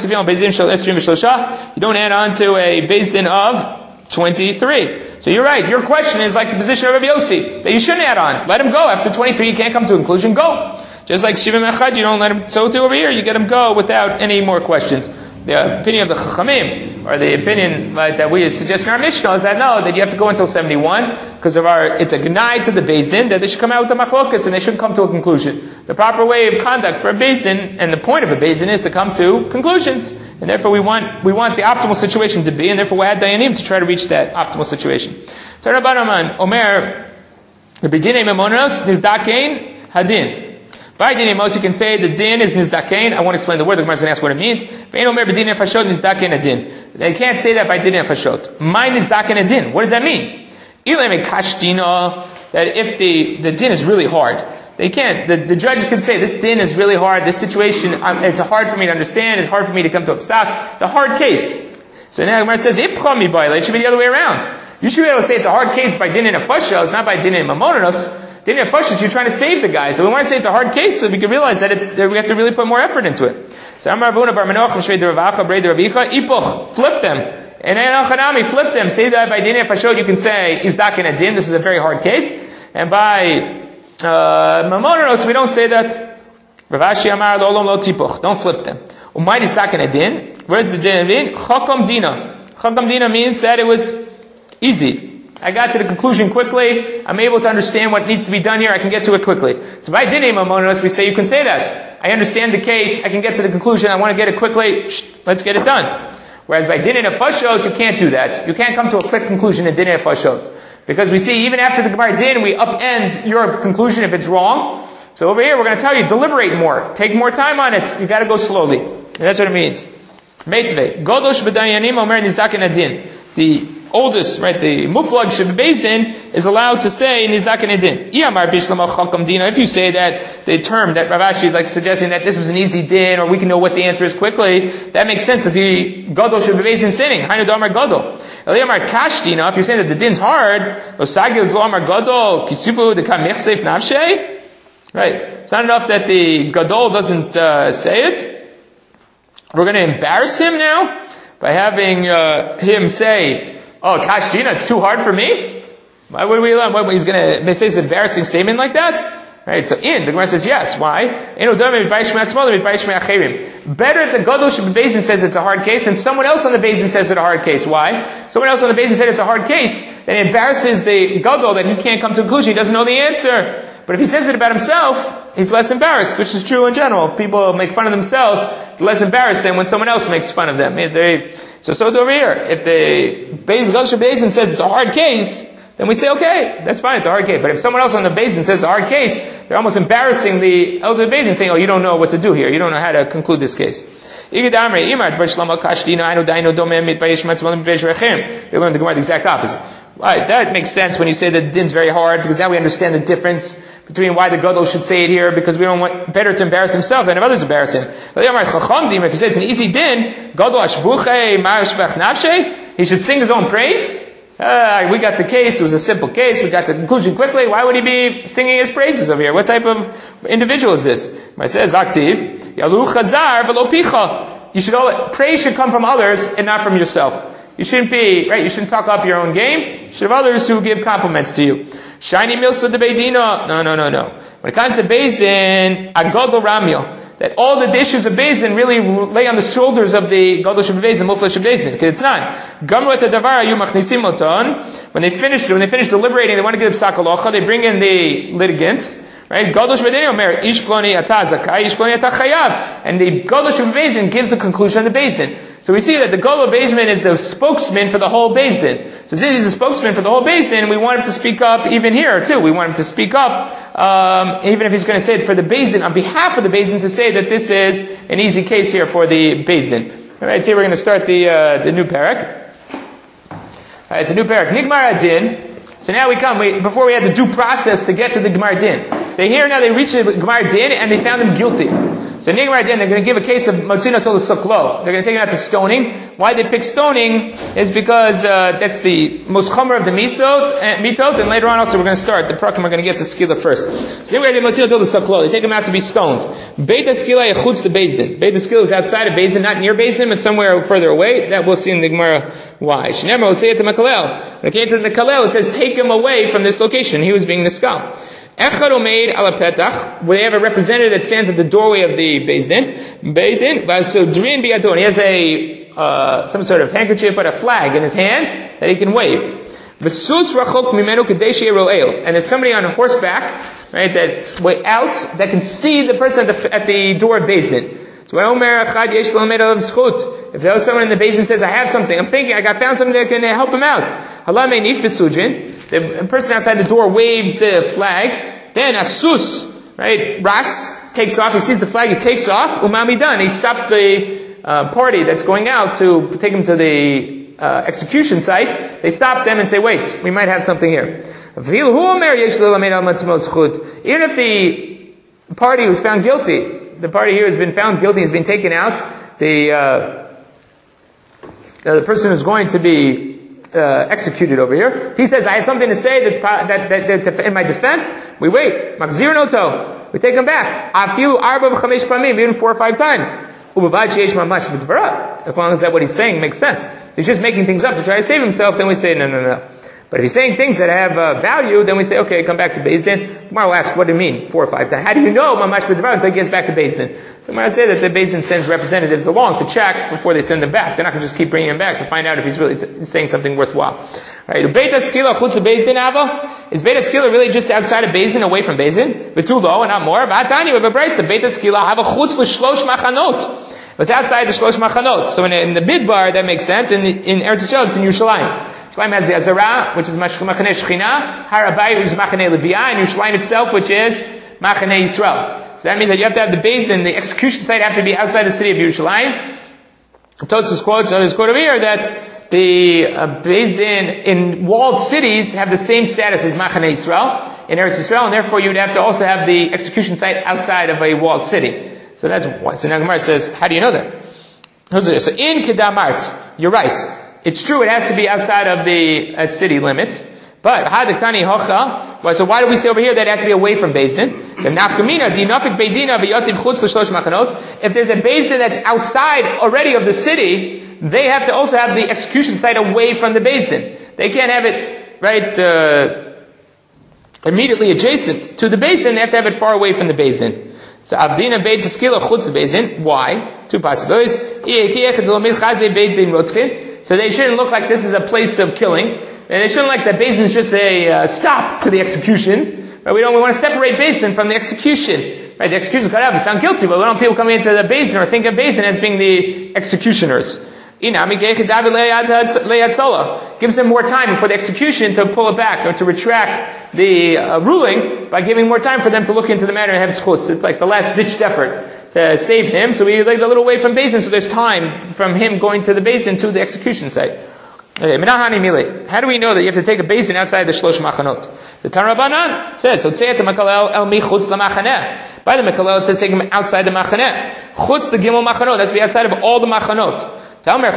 don't add on to a Beis Din of twenty-three. So you're right. Your question is like the position of Rabbi Yossi, that you shouldn't add on. Let him go. After twenty-three, you can't come to a conclusion. Go. Just like Shivim Echad, you don't let him, so too over here, you get him go without any more questions. The opinion of the Chachamim, or the opinion like, that we suggest in our Mishnah, is that no, that you have to go until seventy-one, because of our, it's a gnai to the Beis Din, that they should come out with the machlokas, and they shouldn't come to a conclusion. The proper way of conduct for a Beis Din, and the point of a Beis Din is to come to conclusions. And therefore we want, we want the optimal situation to be, and therefore we add dayanim to try to reach that optimal situation. Tarabanaman, Omer, the B'dinei Memonos, Nizdakein, Hadin. By Dinei Mos, you can say the din is nizdakein. I won't explain the word. The Gemara is going to ask what it means. Ve'en omer b'dinei nefashot nizdakein adin. They can't say that by dinei nefashot. My nizdakein adin. What does that mean? Ilem ekashdina. That if the the din is really hard, They can't. The, the judge could say, this din is really hard, this situation, it's hard for me to understand, it's hard for me to come to a psak, it's a hard case. So now the Gemara says, Ipcha mi bayla, it should be the other way around. You should be able to say it's a hard case by din in a fashos, not by din in mamonos. Din in a fashos, you're trying to save the guy. So we want to say it's a hard case so we can realize that it's, that we have to really put more effort into it. So Amar Avuna bar Menoch, Mshrei Deravacha, Brei Deravicha, Ipuch, flip them. And Enochanami, flip them. Say that by din in a fashos, you can say, Izdak in a din, this is a very hard case. And by Uh, Mamonos, we don't say that. Rav Ashi Amar lo lo tipuch. Don't flip them. Umay Izdak in a din. Where's the din in? Chakam dina. Chakam dina means that it was easy. I got to the conclusion quickly. I'm able to understand what needs to be done here. I can get to it quickly. So by din in Mamonos, we say you can say that. I understand the case. I can get to the conclusion. I want to get it quickly. Shh, let's get it done. Whereas by din in a fashot, you can't do that. You can't come to a quick conclusion in din in a fashot. Because we see, even after the Gemara din, we upend your conclusion if it's wrong. So over here, we're going to tell you, deliberate more. Take more time on it. You got to go slowly. And that's what it means. Meitzveh. Godosh b'dayanim omer nizdak in adin. The oldest, right, the muflag shebebezdin is allowed to say nizdak in adin. Iyamar bishlam chakam dina. If you say that the term that Rav Ashi is like suggesting that this was an easy din, or we can know what the answer is quickly, that makes sense that the gadol shebebezdin sinning. Hainu damar gadol. Eliyamar kashdina. If you're saying that the din's hard, lo sagil lo amar gadol kisubu de kamichseif nafshe. Right. It's not enough that the gadol doesn't uh, say it. We're going to embarrass him now by having uh, him say, "Oh, kashdina, it's too hard for me." Why would we? What, he's going to say this embarrassing statement like that? Right, so in, the Gemara says yes. Why? Better the gadol shebebezdin says it's a hard case than someone else on the bezdin says it's a hard case. Why? Someone else on the bezdin said it's a hard case, then it embarrasses the gadol that he can't come to a conclusion, he doesn't know the answer. But if he says it about himself, he's less embarrassed, which is true in general. People make fun of themselves, they're less embarrassed than when someone else makes fun of them. They, so, so over here, if the gadol shebebezdin says it's a hard case, then we say, okay, that's fine, it's a hard case. But if someone else on the bezdin says it's a hard case, they're almost embarrassing the elder bezdin, saying, oh, you don't know what to do here. You don't know how to conclude this case. They learned the Gemara the exact opposite. Right, that makes sense when you say that din's very hard, because now we understand the difference between why the gadol should say it here, because we don't want better to embarrass himself than if others embarrass him. If you say it's an easy din, he should sing his own praise. Uh, we got the case, it was a simple case, we got the conclusion quickly, why would he be singing his praises over here? What type of individual is this? It says, Vaktiv, Yalu Chazar velo picha. You should all, praise should come from others and not from yourself. You shouldn't be, right, you shouldn't talk up your own game. You should have others who give compliments to you. Shiny milsa de beidina. No, no, no, no. When it comes to Bezdin, agadol ramil. That all the issues of Bezdin really lay on the shoulders of the gadol shebebezdin, the mufla shebebezdin. Because it's not. Gamru et hadavar hayu machnisim oton. When they finish, when they finish deliberating, they want to give psak halacha. They bring in the litigants. Right? Gadol shebebezdin omer ish ploni ata zakai, ish ploni ata chayav. And the gadol shebebezdin gives the conclusion of the Bezdin. So we see that the gadol bezdin is the spokesman for the whole Bezdin. So since he's a spokesman for the whole Bezdin, we want him to speak up even here too. We want him to speak up, um, even if he's going to say it for the Bezdin, on behalf of the Bezdin, to say that this is an easy case here for the Bezdin. Alright, here we're going to start the uh, the new parak. Alright, it's a new parak. Nigmar adin. So now we come, we, before we had the due process to get to the Gemar din. They here now, they reach the Gemar din and they found him guilty. So Nigmar din, they're going to give a case of Motzina Tol Soklo. They're going to take him out to stoning. Why they pick stoning is because uh, that's the most chomer of the misot, uh, mitot, and later on also we're going to start the prakim. We're going to get to skila first. So Nigmar din Motzina Tol Soklo. They take him out to be stoned. Beit HaSkila yechutz the Bezdin. Beit HaSkila was outside of Bezdin, not near Bezdin, but somewhere further away. That we'll see in the Gemara why. Shneimar would say it to Makalel. When it came to the Makalel, it says take him away from this location. He was being niskal. Echad omeid ala petach, where they have a representative that stands at the doorway of the Bezdin. Bezdin, vasodrin biyadon. He has a uh, some sort of handkerchief, but a flag in his hand that he can wave. V'sus rachok mimenu kadei she'ro'el. And there's somebody on horseback, right, that's way out that can see the person at the, at the door of Bezdin. So if there was someone in the Bezdin says, I have something, I'm thinking, I got found something that can help him out. The person outside the door waves the flag, then Asus, right, rats, takes off, he sees the flag, he takes off, umami done, he stops the uh, party that's going out to take him to the uh, execution site. They stop them and say, wait, we might have something here. Even if the party was found guilty, the party here has been found guilty, has been taken out, the, uh, the person who's going to be Uh, executed over here. If he says, I have something to say that's that, that, that, that in my defense, we wait. Machzir noto. We take him back. Afilu arba v'chamesh pamim, even four or five times. U'bavad sheyesh mamash b'dvarav. As long as that what he's saying makes sense. If he's just making things up to try to save himself, then we say, no, no, no. But if he's saying things that have uh, value, then we say, okay, come back to Beis Din. Gemara will ask, what do you mean? Four or five times. How do you know mamash b'dvarav until he gets back to Beis Din? Gemara say that the Beis Din sends representatives along to check before they send them back. They're not going to just keep bringing him back to find out if he's really t- saying something worthwhile. Right? Beit Skila chutz Beis Din ava? Is Beit Skila really just outside of Beis Din, away from Beis Din? V'tu lo, and not more. V'atani, we have a brayso. Beit Skila hava chutz l'shlosh machanot. It was outside the shlosh machanot. So in, in the midbar, that makes sense. In, in Eretz Yisrael, it's in Yerushalayim. Yerushalayim has the Azara, which is Machane Shechina, Har Habayit, which is Machane Leviah, and Yerushalayim itself, which is Machane Yisrael. So that means that you have to have the Beis Din, the execution site have to be outside the city of Yerushalayim. Tosfos quotes, others quote over here, that the uh, Beis Din in walled cities have the same status as Machane Yisrael in Eretz Yisrael, and therefore you would have to also have the execution site outside of a walled city. So that's why. So now Gemara says, how do you know that? So in Kedamart, you're right. It's true, it has to be outside of the uh, city limits. But, Hadaktani Hocha, so why do we say over here that it has to be away from Beis Din? So, Nafkamina, Dinafik Beidina, V'yativ Chutz L'shlosh Machanot. If there's a Beis Din that's outside already of the city, they have to also have the execution site away from the Beis Din. They can't have it, right, uh, immediately adjacent to the Beis Din, they have to have it far away from the Beis Din. So Avdina Beit Skila Chutz Beis Din. Why? Two possibilities. So they shouldn't look like this is a place of killing. And it shouldn't like that Beis Din is just a uh, stop to the execution. Right? We don't. We want to separate Beis Din from the execution. Right? The executioners got out, be found guilty, but we don't want people coming into the Beis Din or think of Beis Din as being the executioners. Gives them more time before the execution to pull it back or to retract the uh, ruling by giving more time for them to look into the matter and have schutz. It's like the last ditched effort to save him. So we like a little way from Beis Din, so there's time from him going to the Beis Din to the execution site. Okay, how do we know that you have to take a Beis Din outside the Shlosh Machanot? The Tarabanan says, By the Mekalel it says take him outside the Machaneh. Chutz the Gimel Machanot, that's to be outside of all the Machanot. How do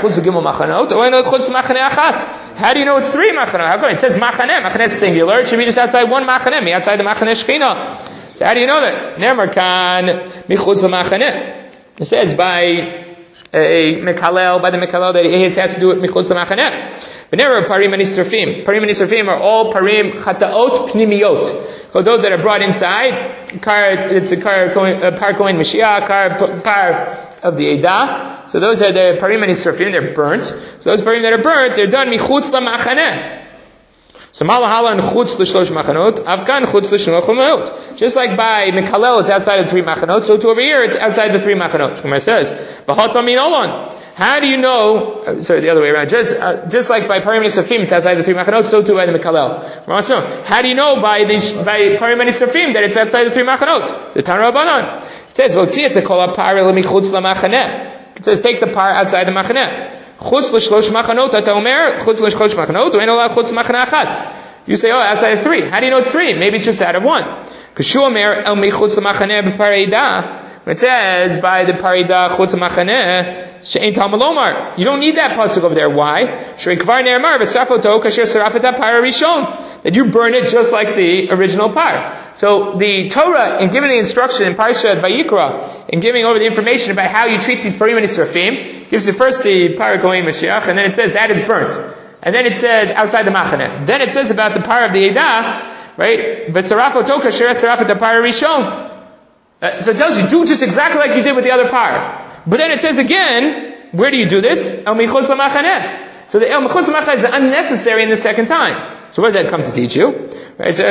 you know it's three Machanot? How come it says Machaneh? Machaneh is singular. It should be just outside one Machaneh, me outside the Machaneh Shechina. So how do you know that? Ne'emar kan michutz l'Machaneh. It says by a Mekalel, by the Mekalel that it has to do with michutz l'Machaneh. But never parim and israfim. Parim and israfim are all parim chataot pnimiyot. Chodot that are brought inside. Kar, it's a kar kohen, uh, par kohen Mashiach, kar par of the Eidah. So those are the parim and israfim. They're burnt. So those parim that are burnt, they're done michutz l'Machaneh. So malahala and chutz l'shlosh machanot, avkan chutz l'shlosh machanot. Just like by Mekalel, it's outside of the three machanot. So to over here, it's outside the three machanot. Gemara says, "V'hata min olon." How do you know? Uh, sorry, the other way around. Just uh, just like by parim and israfim, it's outside the three machanot. So too by the Mekalel. Gemara says, how do you know by the by parim and israfim that it's outside the three machanot? The Tana Rabbanan. It says, "V'otziat tekol ha'par l'michutz l'machaneh." It says, take the par outside the machaneh. Chutz l'shlosh machanot, ata omer, chutz l'shlosh machanot, u'en ola chutz machaneh achat. You say, oh, outside of three. How do you know it's three? Maybe it's just out of one. Kashu omer, el michutz l'machaneh b'pareidah. When it says, by the pareidah chutz l'machaneh, she'ein talmud lomar. You don't need that pasuk over there. Why? Shrei kvar ne'emar, v'srafoto, kasher sarafeta par rishon. That you burn it just like the original par. So the Torah, in giving the instruction in Parshat Vayikra, in giving over the information about how you treat these parim and israfim, gives you first the par kohen Mashiach, and then it says that is burnt. And then it says outside the machaneh. Then it says about the par of the Eidah, right? V'sarafoto kasher sarafet par rishon. So it tells you, do just exactly like you did with the other par. But then it says again, where do you do this? El michutz l'machaneh. So the el michutz l'machaneh is unnecessary in the second time. So what does that come to teach you? Right? So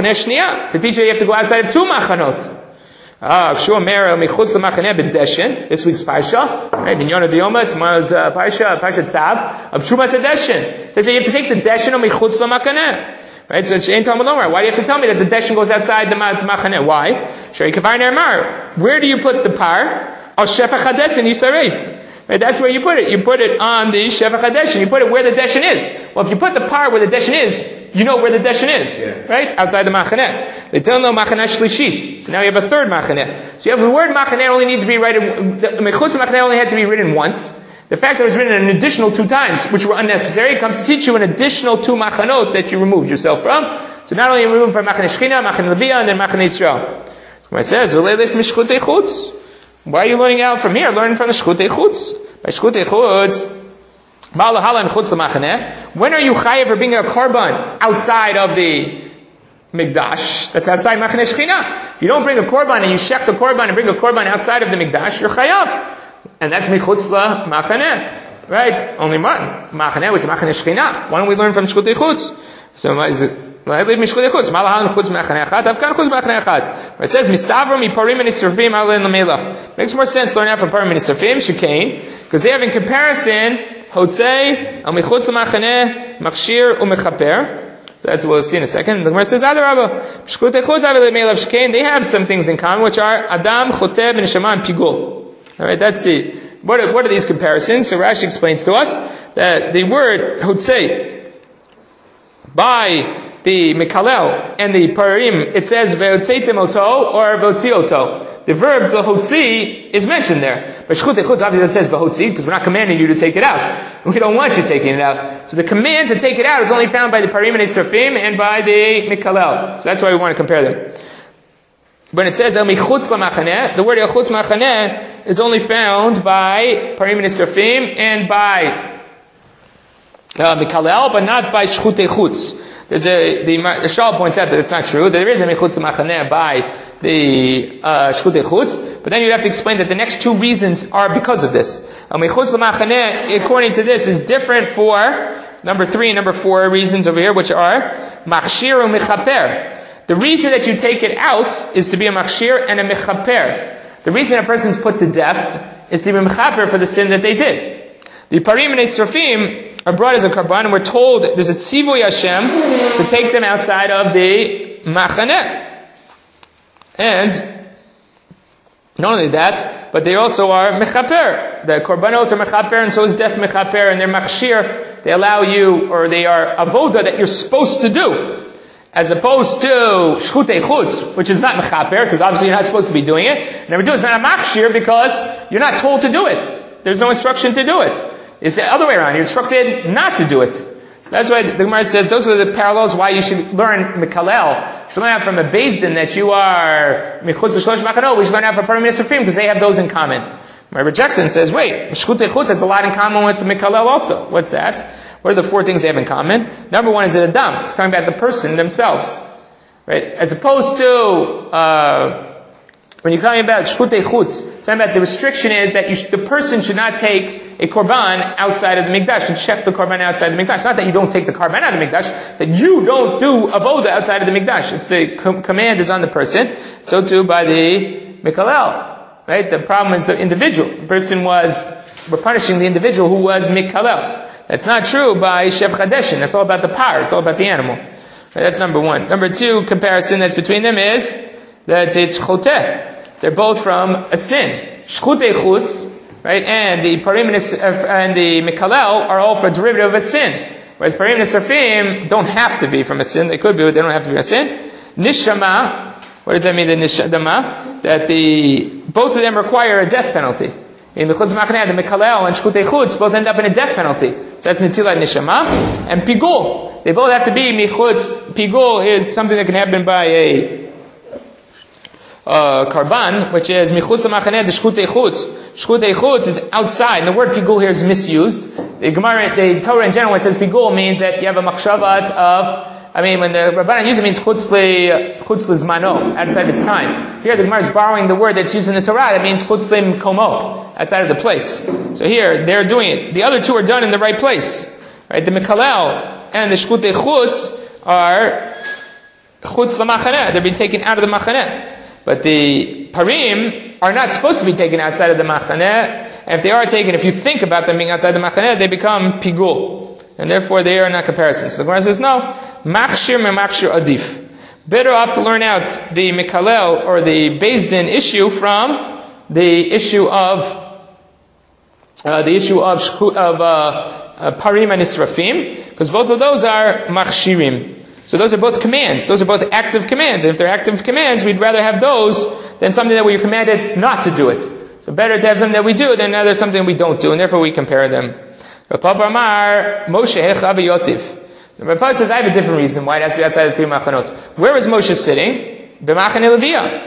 to teach you, you have to go outside of two machanot. Ah, Kshu Omer el michutz l'machaneh b'deshen. This week's parsha, right? Binyana Dioma. Tomorrow's uh, parsha, parsha Tzav of Trumas Deshen. It says that you have to take the deshen of michutz l'machaneh. Right? So she'ein talmud lomar. Why do you have to tell me that the deshen goes outside the machaneh? Why? Shrei kavar ne'emar. Where do you put the par? Al shefach hadeshen yisaref. Right? That's where you put it. You put it on the Shevach HaDeshen. You put it where the Deshen is. Well, if you put the part where the Deshen is, you know where the Deshen is. Yeah. Right? Outside the Machaneh. They tell them Machaneh Shlishit. So now you have a third Machaneh. So you have the word Machaneh only needs to be written, the Mechutz Machaneh only had to be written once. The fact that it was written an additional two times, which were unnecessary, comes to teach you an additional two Machanot that you removed yourself from. So not only you remove from Machaneh Shechina, Machaneh Leviyah, and then Machaneh Yisrael. So it says, Mishchutei Chutz. Why are you learning out from here? Learning from the Shchutei Chutz. By Shchutei Chutz, Ma'alahala and Chutz L'Machaneh. When are you chayav for bringing a korban outside of the Mikdash? That's outside Machaneh Shechina. If you don't bring a korban and you shech the korban and bring a korban outside of the Mikdash, you're chayav. And that's Michutz L'Machaneh. Right? Only one. Machaneh was Machaneh Shechina. Why don't we learn from Shchutei Chutz? So is it I leave Mishchutei Chutz. Malahan Chutz Machaneh Echad. Avkan Chutz Machaneh Echad. It says Mistavro Mi Parim and Nisrafim Alen Lamelach. Makes more sense learn out from Parim and Nisrafim Shekain, because they have in comparison Hotzei Al Michutz Machaneh Machshir Umechaper. That's what we'll see in a second. The Gemara says Adarabba. Mishchutei Chutz Alen Lamelach Shekain. They have some things in common, which are Adam, Choteb, and Neshama and Pigul. All right, that's the what are, what are these comparisons? So Rashi explains to us that the word Hotzei by the Mekalel and the Parim, it says Ve'otzeitem oto or Ve'otzi oto. The verb Ve'hotzi is mentioned there. But Shchutei Chutz obviously it says Ve'hotzi because we're not commanding you to take it out. We don't want you taking it out. So the command to take it out is only found by the Parim and Esrafim and by the Mekalel. So that's why we want to compare them. When it says El Michutz L'Machaneh, the word El Chutz Machaneh is only found by Parim and Esrafim and by uh, Mekalel, but not by Shchutei Chutz. There's a, the, the Shal points out that it's not true. There is a Michutz L'Machaneh by the uh, Shchutei Chutz, but then you have to explain that the next two reasons are because of this. A Michutz L'Machaneh, according to this, is different for number three and number four reasons over here, which are Machshir and Mechaper. The reason that you take it out is to be a Machshir and a Mechaper. The reason a person's put to death is to be a Mechaper for the sin that they did. The Parim and Esrafim are brought as a karban, and we're told there's a tzivuy Hashem to take them outside of the machaneh. And not only that, but they also are mechaper. The korbanot are mechaper, and so is death mechaper, and they're machshir. They allow you, or they are avoda that you're supposed to do. As opposed to shchutei chutz, which is not mechaper, because obviously you're not supposed to be doing it. Number two, it's not a machshir because you're not told to do it. There's no instruction to do it. It's the other way around. You're instructed not to do it. So that's why the Gemara says those are the parallels why you should learn Mekalel. You should learn out from a Beis Din that you are Michutz L'Shlosh Machanot. We should learn out from Parim Yisrafim because they have those in common. Rabbi Jackson says, wait, Shchutei Chutz has a lot in common with the Mekalel also. What's that? What are the four things they have in common? Number one is an Adam. It's talking about the person themselves. Right? As opposed to, uh, when you're talking about Shchutei Chutz, talking about the restriction is that you sh- the person should not take a korban outside of the mikdash and check the korban outside the mikdash. Not that you don't take the korban out of the mikdash, that you don't do avoda outside of the mikdash. It's the com- command is on the person. So too by the mikalel. Right? The problem is the individual. The person was, we're punishing the individual who was mikalel. That's not true by Shevach HaDeshen. That's all about the power. It's all about the animal. Right? That's number one. Number two comparison that's between them is that it's choteh. They're both from a sin. Shchutei chutz, right, and the parim and the mikalel are all for a derivative of a sin. Whereas parim and srafim don't have to be from a sin. They could be, but they don't have to be a sin. Nishama, what does that mean, the nishama? That the, both of them require a death penalty. In the chutz machaneh, the mikalel and shchutei chutz both end up in a death penalty. So that's netilat nishama. And pigul, they both have to be michutz. Pigul is something that can happen by a Uh, karban, which is michutz l'machaneh de shchutei chutz. Shchutei chutz is outside, and the word pigul here is misused. The Gemara, the Torah in general, when it says pigul, means that you have a machshavat of, I mean, when the Rabbanan use it, means chutz li, chutz l'zmano, outside of its time. Here the Gemara is borrowing the word that's used in the Torah, that means chutz l'mkomo, outside of the place. So here, they're doing it. The other two are done in the right place. Right? The mikalel and the shchutei chutz are chutz l'machaneh. They're being taken out of the machaneh. But the parim are not supposed to be taken outside of the machaneh. And if they are taken, if you think about them being outside the machaneh, they become pigul. And therefore they are not comparisons. So the Gemara says, no, machshir me machshir adif. Better off to learn out the mikalel or the Beis Din issue from the issue of uh, the issue of of uh, uh, parim and israfim, because both of those are machshirim. So those are both commands. Those are both active commands. And if they're active commands, we'd rather have those than something that we are commanded not to do it. So better to have something that we do than other something we don't do, and therefore we compare them. Rav Papa Amar, Moshe hecha b'yotiv. The Rav Papa says, I have a different reason why it has to be outside the three machanot. Where is Moshe sitting? B'machane Leviyah.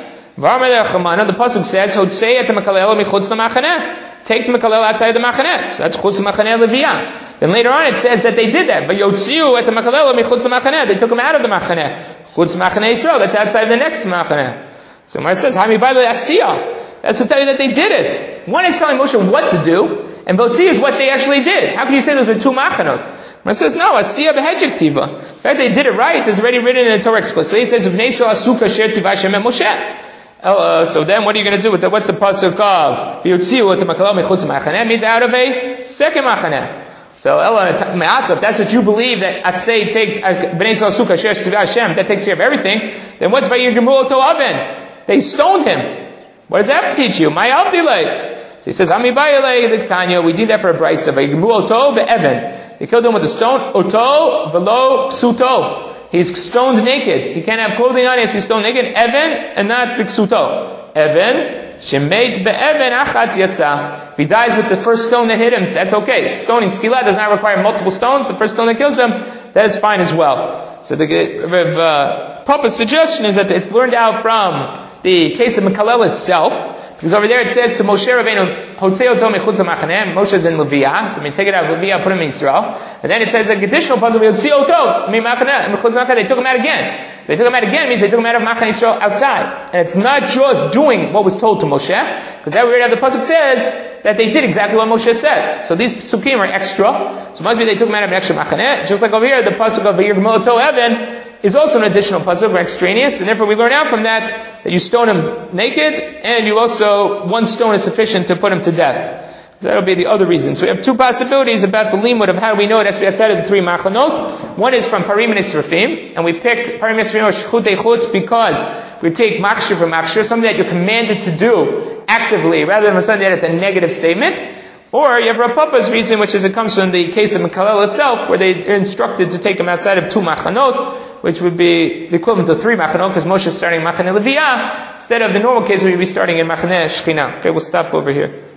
The pasuk says, "Hotzei et makalel michutz lamachaneh." Take the makalel outside of the machaneh. So that's chutz machaneh leviyah. Then later on it says that they did that. Vayotziu et makalel michutz lamachaneh. They took him out of the machaneh. Chutz machaneh Yisrael. That's outside of the next machaneh. So Mar says, "Hami b'alei asiyah." That's to tell you that they did it. One is telling Moshe what to do, and Votzi is what they actually did. How can you say those are two machanot? Mar says, no, asiyah behechik tiva. In fact, they did it right. It's already written in the Torah explicitly. It says, "V'nei Yisrael asuka sher tzivah Hashem et Moshe." Oh, uh, so then what are you going to do with the, what's the pasuk of V'yotziu et makalel michutz machaneh? Means out of a second machaneh. So Ella Me'atov, that's what you believe that Asay takes Bnei Yisrael Sukkah Sher Tzivah Hashem, that takes care of everything. Then what's Vayir Gemul Oto Aven? They stoned him. What does that teach you? My Avdilay. So he says, Ami Bayalei Viktanya. We did that for a brayso. Vayir Gemul Oto Be'even. They killed him with a stone. Oto Velo Ksuto. He's stoned naked. He can't have clothing on. He's stoned naked. Evan and not Biksuto. Evan. Shemeit be'even achat yatsa. If he dies with the first stone that hit him, that's okay. Stoning skila does not require multiple stones. The first stone that kills him, that is fine as well. So the Rav uh, Papa's suggestion is that it's learned out from the case of Mekalel itself. Because over there it says to Moshe Rabbeinu, Hotzei oto michutz ha'machaneh. Moshe is in Leviyah, so it means take it out of Leviyah, put him in Yisrael. And then it says a additional puzzle, Hotzei oto mi'machaneh, michutz ha'machaneh. They took him out again. If they took him out again, it means they took him out of Machaneh Yisrael outside. And it's not just doing what was told to Moshe, because that we already have the pasuk says that they did exactly what Moshe said. So these psukim are extra. So it must be they took him out of an extra Machaneh. Just like over here, the pasuk of Vayir Gemul Oto Evan is also an additional pasuk, or extraneous, and therefore we learn out from that that you stone him naked, and you also, one stone is sufficient to put him to death. That'll be the other reason. So we have two possibilities about the limud of how we know it has to be outside of the three machanot. One is from parim and israfim, and we pick parim and israfim or shchutei chutz because we take machshir for machshir, something that you're commanded to do actively, rather than something that it's a negative statement. Or you have Rav Papa's reason, which is it comes from the case of Mekalel itself, where they are instructed to take him outside of two machanot, which would be the equivalent of three machanot, because Moshe is starting Machaneh Leviyah, instead of the normal case where you'd be starting in Machaneh Shechina. Okay, we'll stop over here.